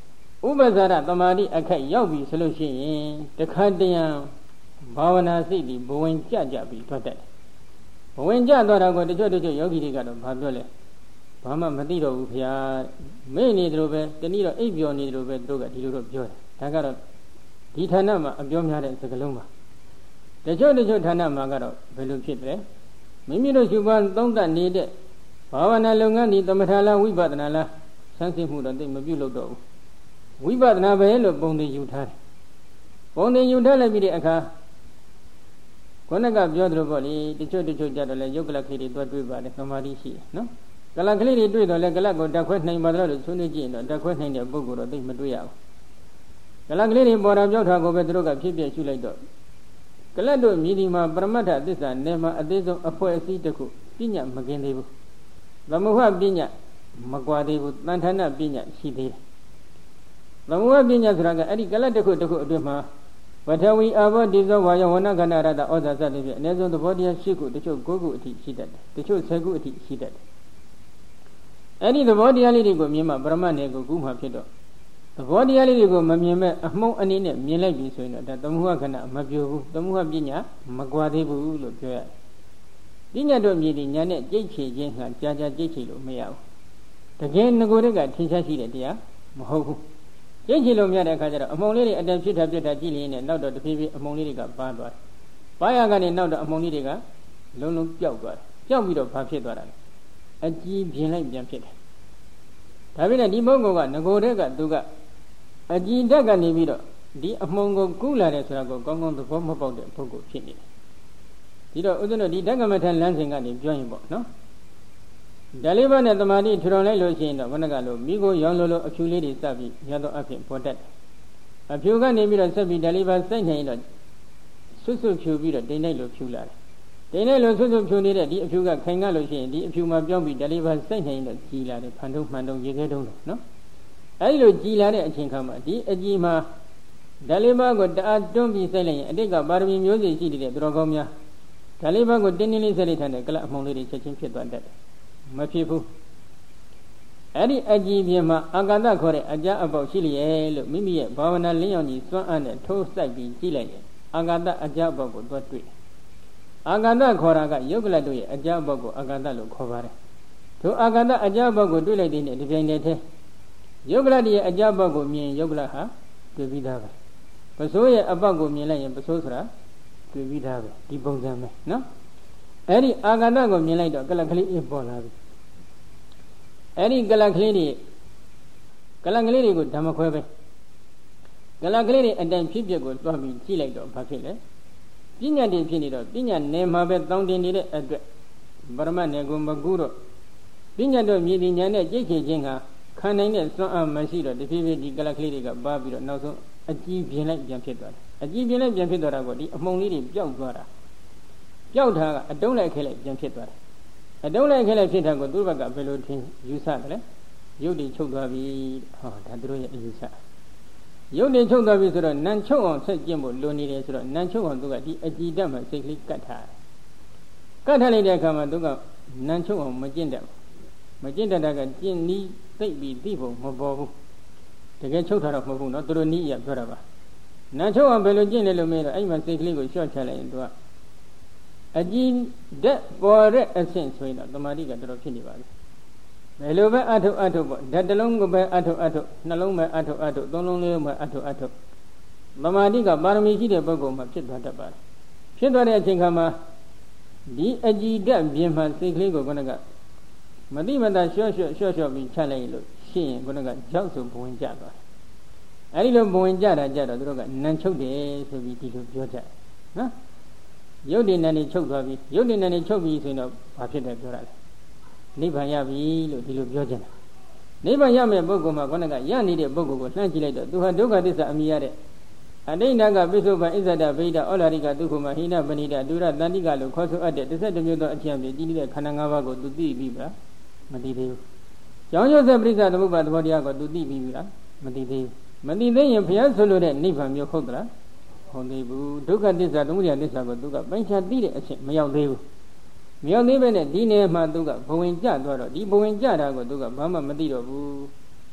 ဥပဇာရသမာဓိအခက်ရောက်ပြီဆိုလို့ရှိရင်တခါတည်းဘာဝနာစိတ်ဒီဘဝင်ကြကြပြီးထွက်တတ်တယ်ဘဝင်ကြသွားတာကိုတချို့တချို့ယောဂီတွေကတော့ဘာပြောလဲဘာမှမသိတော့ဘူးခင်ဗျာမေ့နေတယ်လို့ပဲတနည်းတော့အိပ်ပျော်နေတယ်လို့ပဲတို့ကဒီလိုတော့ပြောတယ်ဒါကတော့ဒီဌာနမှာအပြောများတဲ့စကားလုံးပါတချို့တချို့ဌာနမှာကတော့ဘယ်လိုဖြစ်တယ်မိမိတို့ရှုပွားသုံးသပ်နေတဲ့ဘာဝနာလုပ်ငန်းဒီသမထလားဝိပဿနာလားစမ်းစစ်မှုတော့သိမပြုတ်လို့တော့ဘူးဝိပဿနာပဲလို့ပုံသင်ယူထားတယ်ပုံသင်ယူထားလိုက်ပြီးတဲ့အခါခေါင်းကပြောသလိုပေါ့လေတချို့တချို့ကြတော့လေယုတ်ကလခေတွေတွဲတွေ့ပါတယ်သမာဓိရှိတယ်နော်ကလကလေးတွေတွေ့တော့လေကလကိုတက်ခွဲနိုင်ပါတော့လို့ဆွေးနွေးကြည့်ရင်တော့တက်ခွဲနိုင်တဲ့ပုဂ္ဂိုလ်တော့သိမတွေ့ရဘူးကလကလေးတွေပေါ်တာပြောထားကိုပဲသူတို့ကဖြစ်ဖြစ်ရှုလိုက်တော့ကလတ်တို့မြည်ဒီမှာပရမတ္ထသစ္စာနယ်မှာအသေးဆုံးအဖွဲအစည်းတစ်ခုပညာမကင်းသေးဘူးသမုဟပညာမကွာသေးဘူးတန်ထာဏပညာရှိသေးတယ်သမုဟပညာဆိုတာကအဲ့ဒီကလတ်တစ်ခုတစ်ခုအတွင်းမှာပထဝီအာဘောတိသောဝါယဝဏခန္ဓာရတ္တဩဇာစသဖြင့်အနည်းဆုံးသဘောတရား၈ခုတချို့၉ခုအထိရှိတတ်တယ်တချို့၁၀ခုအထိရှိတတ်တယ်အဲ့ဒီသဘောတရားလေးတွေကိုမြင်မှပရမတ်နယ်ကိုကူးမှဖြစ်တော့သဘောတရားလေးတွေကိုမမြင်မဲ့အမှုန်အနေနဲ့မြင်လိုက်ပြီဆိုရင်တော့ဒါသမုဟခန္ဓာမပြိုဘူးသမုဟပညာမကွာသေးဘူးလို့ပြောရတယ်ပညာတို့မြည်ဒီညာနဲ့ကြိတ်ချေခြင်းဟာကြာကြာကြိတ်ချေလို့မရဘူးတကယ်ငကိုယ်တက်ကထင်ရှားရှိတဲ့တရားမဟုတ်ဘူးကြိတ်ချေလို့မရတဲ့အခါကျတော့အမှုန်လေးတွေအတန်ဖြစ်တာဖြစ်တာကြည့်လျင်နဲ့နောက်တော့တဖြည်းဖြည်းအမှုန်လေးတွေကပါသွားတယ်ပါရကနေနောက်တော့အမှုန်လေးတွေကလုံးလုံးပျောက်သွားတယ်ပျောက်ပြီးတော့ဘာဖြစ်သွားတာလဲအကြည်ပြင်းလိုက်ပြန်ဖြစ်တယ်ဒါပေမဲ့ဒီပုဂ္ဂိုလ်ကငကိုယ်တက်ကသူကအကြည်တက်ကနေပြီးတော့ဒီအမှုန်ကိုကူးလာတယ်ဆိုတာကိုကောင်းကောင်းသဘောမပေါက်တဲ့ပုဂ္ဂိုလ်ဖြစ်နေတယ်ဒီတော့ဥဒ္ဒနောဒီဓကမထလမ်းစဉ်ကနေပြောရင်ပေါ့နော်ဒါလေးပါးနဲ့တမာတိထူထောင်လိုက်လို့ရှိရင်တော့ဘုနကလိုမိကိုရောင်းလို့လို့အဖြူလေးတွေစပ်ပြီးရတော့အဖြစ်ပေါ်တတ်တယ်အဖြူကနေပြီးတော့ဆက်ပြီးဒါလေးပါးစိုက်နေရင်တော့ဆွတ်ဆွတ်ဖြူပြီးတော့တိမ်လိုက်လို့ဖြူလာတယ်တိမ်လိုက်လို့ဆွတ်ဆွတ်ဖြူနေတဲ့ဒီအဖြူကခိုင်ကလို့ရှိရင်ဒီအဖြူမှာပြောင်းပြီးဒါလေးပါးစိုက်နေရင်တော့ကြီးလာတယ်ဖန်ထုံးမှန်တုံးရေခဲတုံးလို့နော်အဲဒီလိုကြီးလာတဲ့အချိန်ခါမှာဒီအကြီးမှာဒါလေးပါးကိုတအားတွန်းပြီးစိုက်လိုက်ရင်အတိတ်ကပါရမီမျိုးစေ့ရှိနေတဲ့သူတော်ကောင်းများဒါလေးပါးကိုတင်းတင်းလေးစိုက်လိုက်တဲ့ကလအမှုန်လေးတွေချက်ချင်းဖြစ်သွားတတ်တယ်မဖြစ်ဘူးအဲ့ဒီအကြည်ပြင်မှာအာကာသခေါ်တဲ့အကြအပေါက်ရှိလျက်လို့မိမိရဲ့ဘာဝနာလင်းရောင်ကြီးစွမ်းအားနဲ့ထိုးစိုက်ပြီးကြည့်လိုက်ရင်အာကာသအကြအပေါက်ကိုသွားတွေ့အာကာသခေါ်တာကယုတ်ကလတ်တို့ရဲ့အကြအပေါက်ကိုအာကာသလို့ခေါ်ပါတယ်ထိုအာကာသအကြအပေါက်ကိုတွေ့လိုက်တဲ့နေ့ဒီပြိုင်တည်းထဲယုတ်ကလတ်ရဲ့အကြအပေါက်ကိုမြင်ယုတ်ကလတ်ဟာတွေ့ပြီးသားပဲပစိုးရဲ့အပေါက်ကိုမြင်လိုက်ရင်ပစိုးဆိုတာတွေ့ပြီးသားပဲဒီပုံစံပဲနော်အဲ့ဒီအာဂန္တကိုမြင်လိုက်တော့ကလကလေးအပေါ်လာပြီအဲ့ဒီကလကလေးတွေကလကလေးတွေကိုဓမ္မခွဲပဲကလကလေးတွေအတိုင်းဖြစ်ဖြစ်ကိုသွားပြီးကြည့်လိုက်တော့ဘာဖြစ်လဲပညာတည်ဖြစ်နေတော့ပညာနယ်မှာပဲတောင်းတင်နေတဲ့အတွက်ပရမတ်နယ်ကိုမကူတော့ပညာတော့မြည်ဒီညာနဲ့ကြိတ်ချေခြင်းကခံနိုင်တဲ့စွမ်းအားမရှိတော့တဖြည်းဖြည်းဒီကလကလေးတွေကပါပြီးတော့နောက်ဆုံးအကြည်ပြင်းလိုက်ပြန်ဖြစ်သွားတယ်အကြည်ပြင်းလိုက်ပြန်ဖြစ်သွားတာကဒီအမှုန်လေးတွေပျောက်သွားတာပျောက်တာကအတုံးလိုက်ခဲလိုက်ပြန်ဖြစ်သွားတယ်အတုံးလိုက်ခဲလိုက်ဖြစ်တာကိုသူ့ဘက်ကဘယ်လိုထင်ယူဆတယ်လဲရုပ်တွေချုပ်သွားပြီဟောဒါသူတို့ရဲ့အယူဆရုပ်တွေချုပ်သွားပြီဆိုတော့နံချုပ်အောင်ဆက်ကျင့်ဖို့လိုနေတယ်ဆိုတော့နံချုပ်အောင်သူကဒီအကြည်တတ်မှစိတ်ကလေးကတ်ထားတယ်ကတ်ထားလိုက်တဲ့အခါမှာသူကနံချုပ်အောင်မကျင့်တတ်ဘူးမကျင့်တတ်တာကကျင့်နီးသိပ်ပြီးသိဖို့မပေါ်ဘူးတကယ်ချုပ်ထားတော့မဟုတ်ဘူးเนาะသူတို့နီးရပြောတာပါနံချုပ်အောင်ဘယ်လိုကျင့်လဲလို့မေးတော့အဲ့မှာစိတ်ကလေးကိုလျှော့ချလိုက်ရင်သူကအကြည်ဓာတ်ပေါ်တဲ့အဆင့်ဆိုရင်တော့တမာတိကတော်တော်ဖြစ်နေပါပြီဘယ်လိုပဲအထုအထုပေါ့ဓာတ်တစ်လုံးကိုပဲအထုအထုနှလုံးပဲအထုအထုသုံးလုံးလေးပဲအထုအထုတမာတိကပါရမီရှိတဲ့ပုဂ္ဂိုလ်မှာဖြစ်သွားတတ်ပါတယ်ဖြစ်သွားတဲ့အချိန်ခါမှာဒီအကြည်ဓာတ်ပြင်မှစိတ်ကလေးကိုခုနကမတိမတာလျှော့လျှော့လျှော့လျှော့ပြီးချလိုက်လို့ရှင်းရင်ခုနကကြောက်စုံဘဝင်ကြသွားတယ်အဲဒီလိုဘဝင်ကြတာကြတော့သူတို့ကနံချုပ်တယ်ဆိုပြီးဒီလိုပြောကြတယ်နော်ရုပ်တည်နဲ့နေချုပ်သွားပြီရုပ်တည်နဲ့နေချုပ်ပြီဆိုရင်တော့ဘာဖြစ်တယ်ပြောရလဲနိဗ္ဗာန်ရပြီလို့ဒီလိုပြောကြတယ်နိဗ္ဗာန်ရမယ့်ပုဂ္ဂိုလ်မှာခေါင်းကရနေတဲ့ပုဂ္ဂိုလ်ကိုလှမ်းကြည့်လိုက်တော့သူဟာဒုက္ခသစ္စာအမိရတဲ့အတိဏကပိစ္ဆုပန်ဣဇဒဗိဒဩလာရိကဒုက္ခမဟိနပဏိတဒုရတန္တိကလို့ခေါ်ဆိုအပ်တဲ့တစ်ဆက်တစ်မျိုးသောအထျံပြကြီးနေတဲ့ခန္ဓာ၅ပါးကိုသူသိပြီလားမသိသေးဘူး။ကြောင်းကျိုးဆက်ပရိစ္ဆသမုပ္ပါသဘောတရားကိုသူသိပြီလားမသိသေးဘူး။မသိသေးရင်ဘုရားဆိုလိုတဲ့နိဗ္ဗာန်မျိုးဟုတ်သလားဟုတ်သေးဘူးဒုက္ခသစ္စာသမုဒယသစ္စာကိုသူကပိုင်းခြားသိတဲ့အချက်မရောက်သေးဘူးမရောက်သေးပဲနဲ့ဒီနေမှာသူကဘဝင်ကြသွားတော့ဒီဘဝင်ကြတာကိုသူကဘာမှမသိတော့ဘူး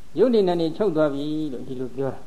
ယုတ်တိနဲ့နေချုပ်သွားပြီလို့ဒီလိုပြောတာ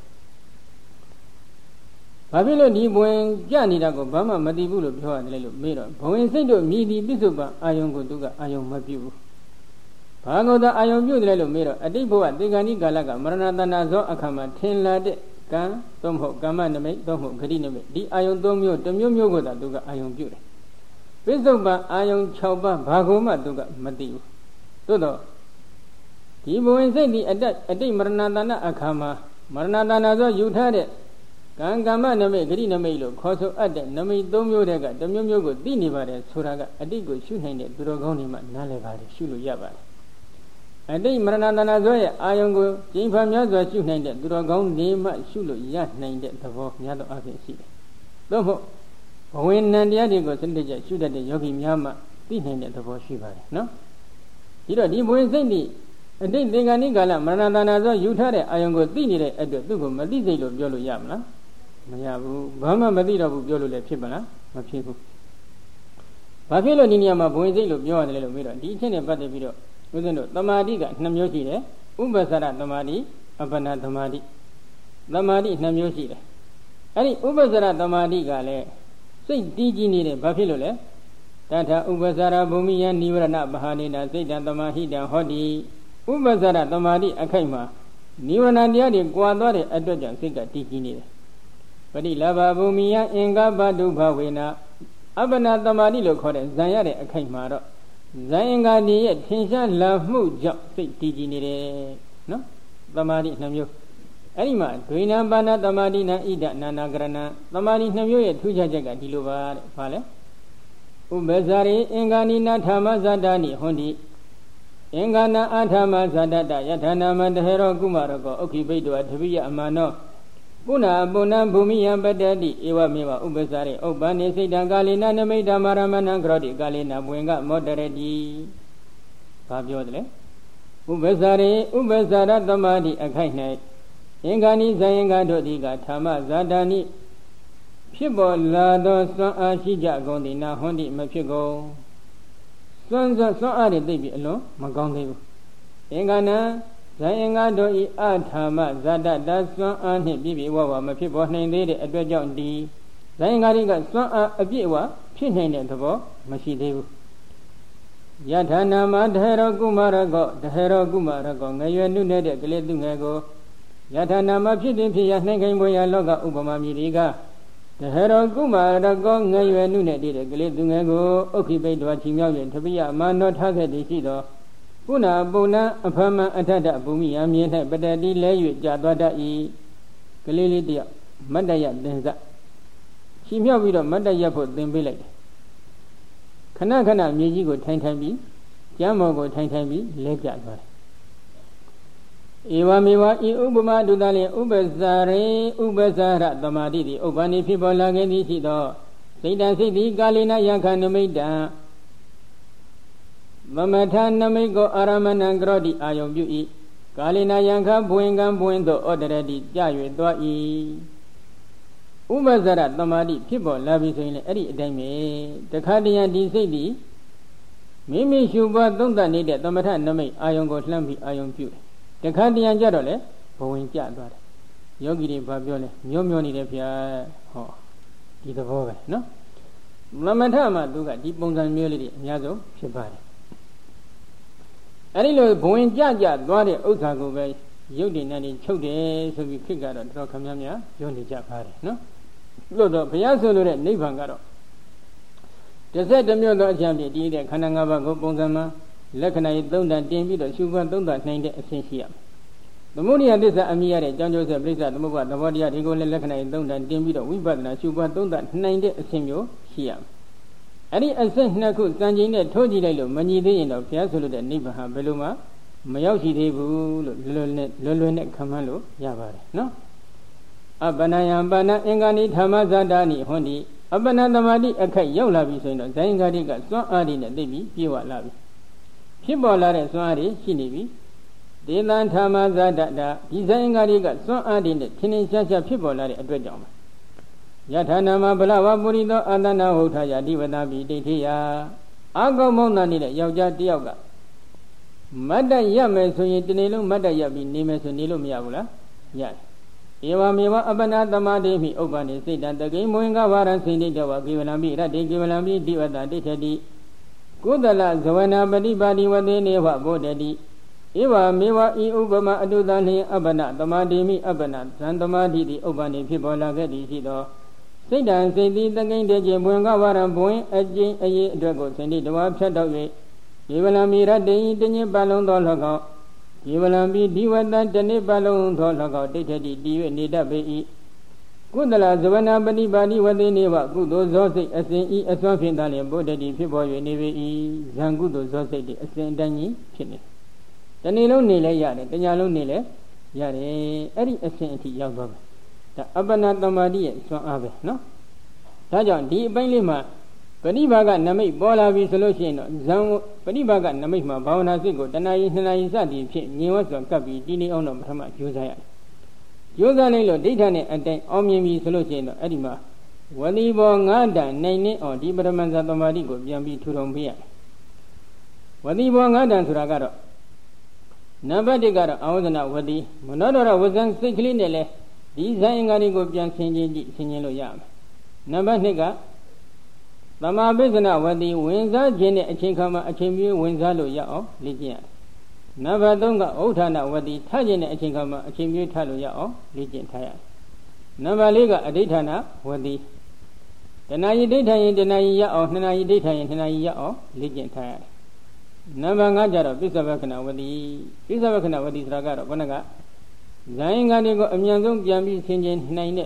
ဘာဖြစ်လို့ဒီဘဝင်ကြနေတာကိုဘာမှမသိဘူးလို့ပြောရတယ်လို့မေးတော့ဘဝင်စိတ်တို့မြည်ဒီပြစ္ဆုတ်ပံအာယုံကိုသူကအာယုံမပြုဘူးဘာကိုသာအာယုံပြုတယ်လို့မေးတော့အတိတ်ဘဝသေဂဏိကာလကမရဏတဏ္ဍဇောအခါမှာထင်လာတဲ့ကံသို့မဟုတ်ကမ္မနမိတ်သို့မဟုတ်ဂတိနမိတ်ဒီအာယုံသုံးမျိုးတစ်မျိုးမျိုးကိုသာသူကအာယုံပြုတယ်ပြစ္ဆုတ်ပံအာယုံ၆ပါးဘာကိုမှသူကမသိဘူးသို့တော့ဒီဘဝင်စိတ်ဒီအတ္တအတိတ်မရဏတဏ္ဍအခါမှာမရဏတဏ္ဍဇောယူထားတဲ့ကံကမ္မနမိတ်ဂတိနမိတ်လို့ခေါ်ဆိုအပ်တဲ့နမိတ်သုံးမျိုးတည်းကတစ်မျိုးမျိုးကိုသိနေပါတယ်ဆိုတာကအတိတ်ကိုရှုနိုင်တဲ့သူတော်ကောင်းတွေမှနားလည်ပါတယ်ရှုလို့ရပါတယ်အတိတ်မရဏတဏ္ဍဇောရဲ့အာယုံကိုကျင့်ဖန်များစွာရှုနိုင်တဲ့သူတော်ကောင်းတွေမှရှုလို့ရနိုင်တဲ့သဘောများသောအားဖြင့်ရှိတယ်သို့မဟုတ်ဘဝင်နံတရားတွေကိုစနစ်တကျရှုတတ်တဲ့ယောဂီများမှသိနိုင်တဲ့သဘောရှိပါတယ်နော်ဒီတော့ဒီဘဝင်စိတ်ဒီအတိတ်သင်္ကန်းဤကာလမရဏတဏ္ဍဇောယူထားတဲ့အာယုံကိုသိနေတဲ့အတွက်သူ့ကိုမသိစိတ်လို့ပြောလို့ရမလားမရဘူးဘာမှမသိတော့ဘူးပြောလို့လည်းဖြစ်ပါလားမဖြစ်ဘူးဘာဖြစ်လို့ဒီနေရာမှာဘဝင်စိတ်လို့ပြောရတယ်လို့မေးတော့ဒီအချက်နဲ့ပတ်သက်ပြီးတော့ဦးဇင်းတို့သမာဓိကနှစ်မျိုးရှိတယ်ဥပ္ပစရသမာဓိအပ္ပနာသမာဓိသမာဓိနှစ်မျိုးရှိတယ်အဲ့ဒီဥပ္ပစရသမာဓိကလည်းစိတ်တည်ကြည်နေတယ်ဘာဖြစ်လို့လဲတထဥပ္ပစရဘုံမိယနိဝရဏပဟာနေနာစိတ်တသမာဟိတံဟောတိဥပ္ပစရသမာဓိအခိုက်မှာနိဝရဏတရားတွေကွာသွားတဲ့အတွက်ကြောင့်စိတ်ကတည်ကြည်နေတယ်ပရိလဘဘုံမိယအင်္ဂဘတုဘဝေနအပ္ပနာသမာဓိလို့ခေါ်တဲ့ဇံရတဲ့အခိုက်မှာတော့ဇံအင်္ဂါဒီရဲ့ထင်ရှားလာမှုကြောင့်စိတ်တည်ကြည်နေတယ်နော်သမာဓိနှမျိုးအဲ့ဒီမှာဒွေနံပါဏသမာဓိနံဣဒနာနာကရဏသမာဓိနှမျိုးရဲ့ထူးခြားချက်ကဒီလိုပါတဲ့ဘာလဲဥပ္ပဇာရိအင်္ဂါနိနာထာမဇာတာနိဟွန်တိအင်္ဂါနာအာထာမဇာတတယထာနာမတဟေရောကုမာရကောဥက္ခိဘိတောတပိယအမနောပုဏ္ဏပုဏ္ဏဘူမိယပတ္တတိဧဝမေဝဥပ္ပဇာရိဥပ္ပန္နေစိတ်တံကာလေနနမိတ်ဓမ္မရမဏံကရောတိကာလေနဘွင်ကမောတရတိဘာပြောတယ်လဲဥပ္ပဇာရိဥပ္ပဇာရသမာဓိအခိုက်၌အင်္ဂါနိဇံအင်္ဂါတို့သည်ကထာမဇာတာနိဖြစ်ပေါ်လာသောစွမ်းအားရှိကြကုန်သည်နာဟွန်တိမဖြစ်ကုန်စွမ်းစွမ်းစွမ်းအားတွေသိပြီအလွန်မကောင်းသေးဘူးအင်္ဂါနံဇံအင်္ဂါတို့ဤအထာမဇာတတစွမ်းအားနှင့်ပြည့်ပြည့်ဝဝမဖြစ်ပေါ်နိုင်သေးတဲ့အတွက်ကြောင့်ဒီဇံအင်္ဂါတွေကစွမ်းအားအပြည့်အဝဖြစ်နိုင်တဲ့သဘောမရှိသေးဘူးယထာနာမတဟရောကုမာရကောတဟရောကုမာရကောငရွယ်နုနေတဲ့ကလေးသူငယ်ကိုယထာနာမဖြစ်တဲ့ဖြစ်ရနှိမ့်ခိုင်ပွေရလောကဥပမာမြည်တွေကတဟရောကုမာရကောငရွယ်နုနေတဲ့ကလေးသူငယ်ကိုဥက္ခိပိတောချီမြောက်ရင်တပိယမာနောထားခဲ့သည်ရှိသောပုဏ္ဏပုဏ္ဏအဖမအထတဘုံမိယမြင်၌ပတတိလဲ၍ကြာသွားတတ်၏ကလေးလေးတယောက်မတ္တယသင်္စချီမြောက်ပြီးတော့မတ္တယဖို့သင်ပေးလိုက်တယ်ခဏခဏမြေကြီးကိုထိုင်ထိုင်ပြီးကျမ်းမော်ကိုထိုင်ထိုင်ပြီးလဲကျသွားတယ်ဧဝမေဝဤဥပမာဒုသလင်ဥပ္ပဇာရေဥပ္ပဇာရသမာဓိသည်ဥပ္ပန္နိဖြစ်ပေါ်လာခဲ့သည်ရှိသောစိတ်တံစိတ်သည်ကာလေနယခနမိတံသမထနမိတ်ကိုအာရမဏံကရောတိအာယုံပြု၏ကာလေနယံခဘွင်ကံဘွင်သို့ဩတရတိကြ၍သွား၏ဥပ္ပဇာရသမာဓိဖြစ်ပေါ်လာပြီဆိုရင်လည်းအဲ့ဒီအတိုင်းပဲတခါတည်းရန်ဒီစိတ်သည်မိမိရှုပွားသုံးသပ်နေတဲ့သမထနမိတ်အာယုံကိုလှမ်းပြီးအာယုံပြုတယ်တခါတည်းရန်ကြတော့လေဘဝင်ကျသွားတယ်ယောဂီတွေဘာပြောလဲမျောမျောနေတယ်ဗျာဟောဒီသဘောပဲနော်သမထမှာသူကဒီပုံစံမျိုးလေးတွေအများဆုံးဖြစ်ပါတယ်အဲ့ဒီလိုဘဝင်ကြကြသွားတဲ့ဥစ္စာကိုပဲရုပ်တည်နဲ့ချုပ်တယ်ဆိုပြီးခေတ်ကတော့တော်ခမများများပြောနေကြပါတယ်နော်လို့တော့ဘုရားဆိုလိုတဲ့နိဗ္ဗာန်ကတော့တစ်ဆက်တစ်မျိုးသောအချမ်းပြည့်တည်တဲ့ခန္ဓာ၅ပါးကိုပုံစံမှာလက္ခဏာရေးသုံးတန်တင်ပြီးတော့ရှုပွားသုံးသပ်နိုင်တဲ့အဆင့်ရှိရမယ်။သမုဒိယသစ္စာအမိရတဲ့အကြောင်းကျိုးဆက်ပြိဿသမုပ္ပါသဘောတရားတွေကိုလည်းလက္ခဏာရေးသုံးတန်တင်ပြီးတော့ဝိပဿနာရှုပွားသုံးသပ်နိုင်တဲ့အဆင့်မျိုးရှိရမယ်။အဲ့ဒီအဆင့်နှစ်ခုစံချိန်နဲ့ထိုးကြည့်လိုက်လို့မညီသေးရင်တော့ဘုရားဆိုလိုတဲ့နိဗ္ဗာန်ဟာဘယ်လိုမှမရောက်ရှိသေးဘူးလို့လွယ်လွယ်နဲ့လွယ်လွယ်နဲ့ခံမှန်းလို့ရပါတယ်နော်။အပ္ပနာယံပါဏအင်္ဂါနိဓမ္မဇာတာနိဟွန်တိအပ္ပနာသမာဓိအခိုက်ရောက်လာပြီဆိုရင်တော့ဇိုင်းဂါတိကစွမ်းအားတွေနဲ့သိပြီးပြေဝလာပြီဖြစ်ပေါ်လာတဲ့စွမ်းအားတွေရှိနေပြီဒေသံဓမ္မဇာတတာဒီဇိုင်းဂါတိကစွမ်းအားတွေနဲ့ထင်းထင်းရှားရှားဖြစ်ပေါ်လာတဲ့အတွက်ကြောင့်ပါယထာနာမဗလဝပုရိသောအာသနာဟုတ်ထာယအဓိဝတ္တပိဒိဋ္ဌိယအာကောမောင်းတဲ့ယောက်ျားတစ်ယောက်က Mada Yame, so you didn't Mada Yabi, Nimes and Nilo Miavula? Yes. Eva Miva Abana Tamadi, open said that the game Moinga Varan Sindi Java given a me, that they given a me, Diva that did. Kudala, Zavana, Badi Badi, what they never go daddy. Eva Miva E. Ubama Adudani, Abana, Tamadi, Abana, Santamadi, the Obani people like it. Say dan say the game de Jimbuanga Varan Boy, a Jane a ye dragos and the web shut away. Givala Mira de Dini Balon Dolaga. Givala be diva than Dani Balon Dolaga, dated diva Nida Bay. Kudala Zavana Badi Badi, what they never good those as they as one thing than embodied people you never eat Zangudo Zoseti, as Saint Dani, Chile. Danilo Nile Yare, Danilo Nile Yare, Eri Ascenti Yabba. The Abana Tamadi, so Ave, no? Tajan, D. Bailima, Panibaga Nami, Bola V solution, Zang, Panibaga Namima, Bauna Zigo, Danai Sanai, Niwas on Kabi, Dini Ono, Brahma, Josiah. Josanelo, Ditane, and then Omni solution, Edima. Wadibo Ngada, Nene, or Dibramanza Tamadigo, Yambi Turombia. Wadibo Ngada Suragaro. Nobody got out and out with the Monodora wasn't sickly nele. These are go beyond Sinelo Yam. Number nigga. Lama Bizana, when the Windsor, Jenny, a chinkama, a chimney, Windsalo Yao, Ligia. Never donga, Otana, when the Tajin, a chinkama, a chimney, Talo Yao, Ligian Taya. Number Liga, a ditana, when the Denai data in Denai Yao, Denai data in Denai Yao, Ligian Taya. Number Najara, Bisavakana, when the Bisavakana, when the Ragara, Bonaga. Zainganigo, Amiazum, Yami, Sinjin, Nine.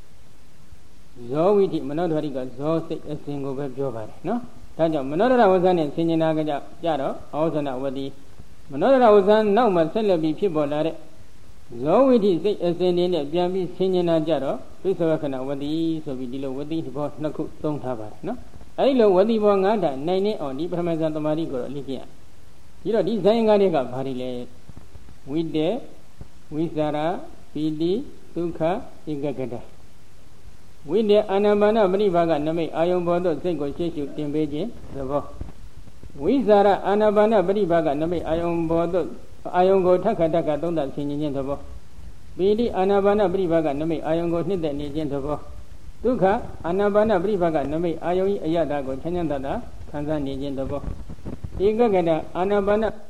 Zoe, Monodoriga, Zo, a single web job. No? Taja, Monodora was an in Sinjanaga Jaro, also now with the Monodora was an now must be people at it. Zoe is a sending a Yami, Sinjana Jaro, Bisavakana, with the so we deal with the boss, no cook, don't have it. No? I know what the Bongada, Nine or the Parmesan Marigo, Ligia. You know, this Zainganiga, Parile. With there. Wizara, Pidi, Sukha, Igagada. With the Anamana Brivaga Name, Iron Bodo, Sengo Cheshu, Timbeji, the Bo. Wizara, Anabana Brivaga Name, Iron Bodo, Iron Go Takataka, Donda, Sinin the Bo. Pidi, Anabana Brivaga Name, Iron Go Nid and Agent of Bo. Sukha, Anabana Brivaga Name, Ion Yadago, Chananda, Tanzan Agent of Bo. Igagada, Anabana.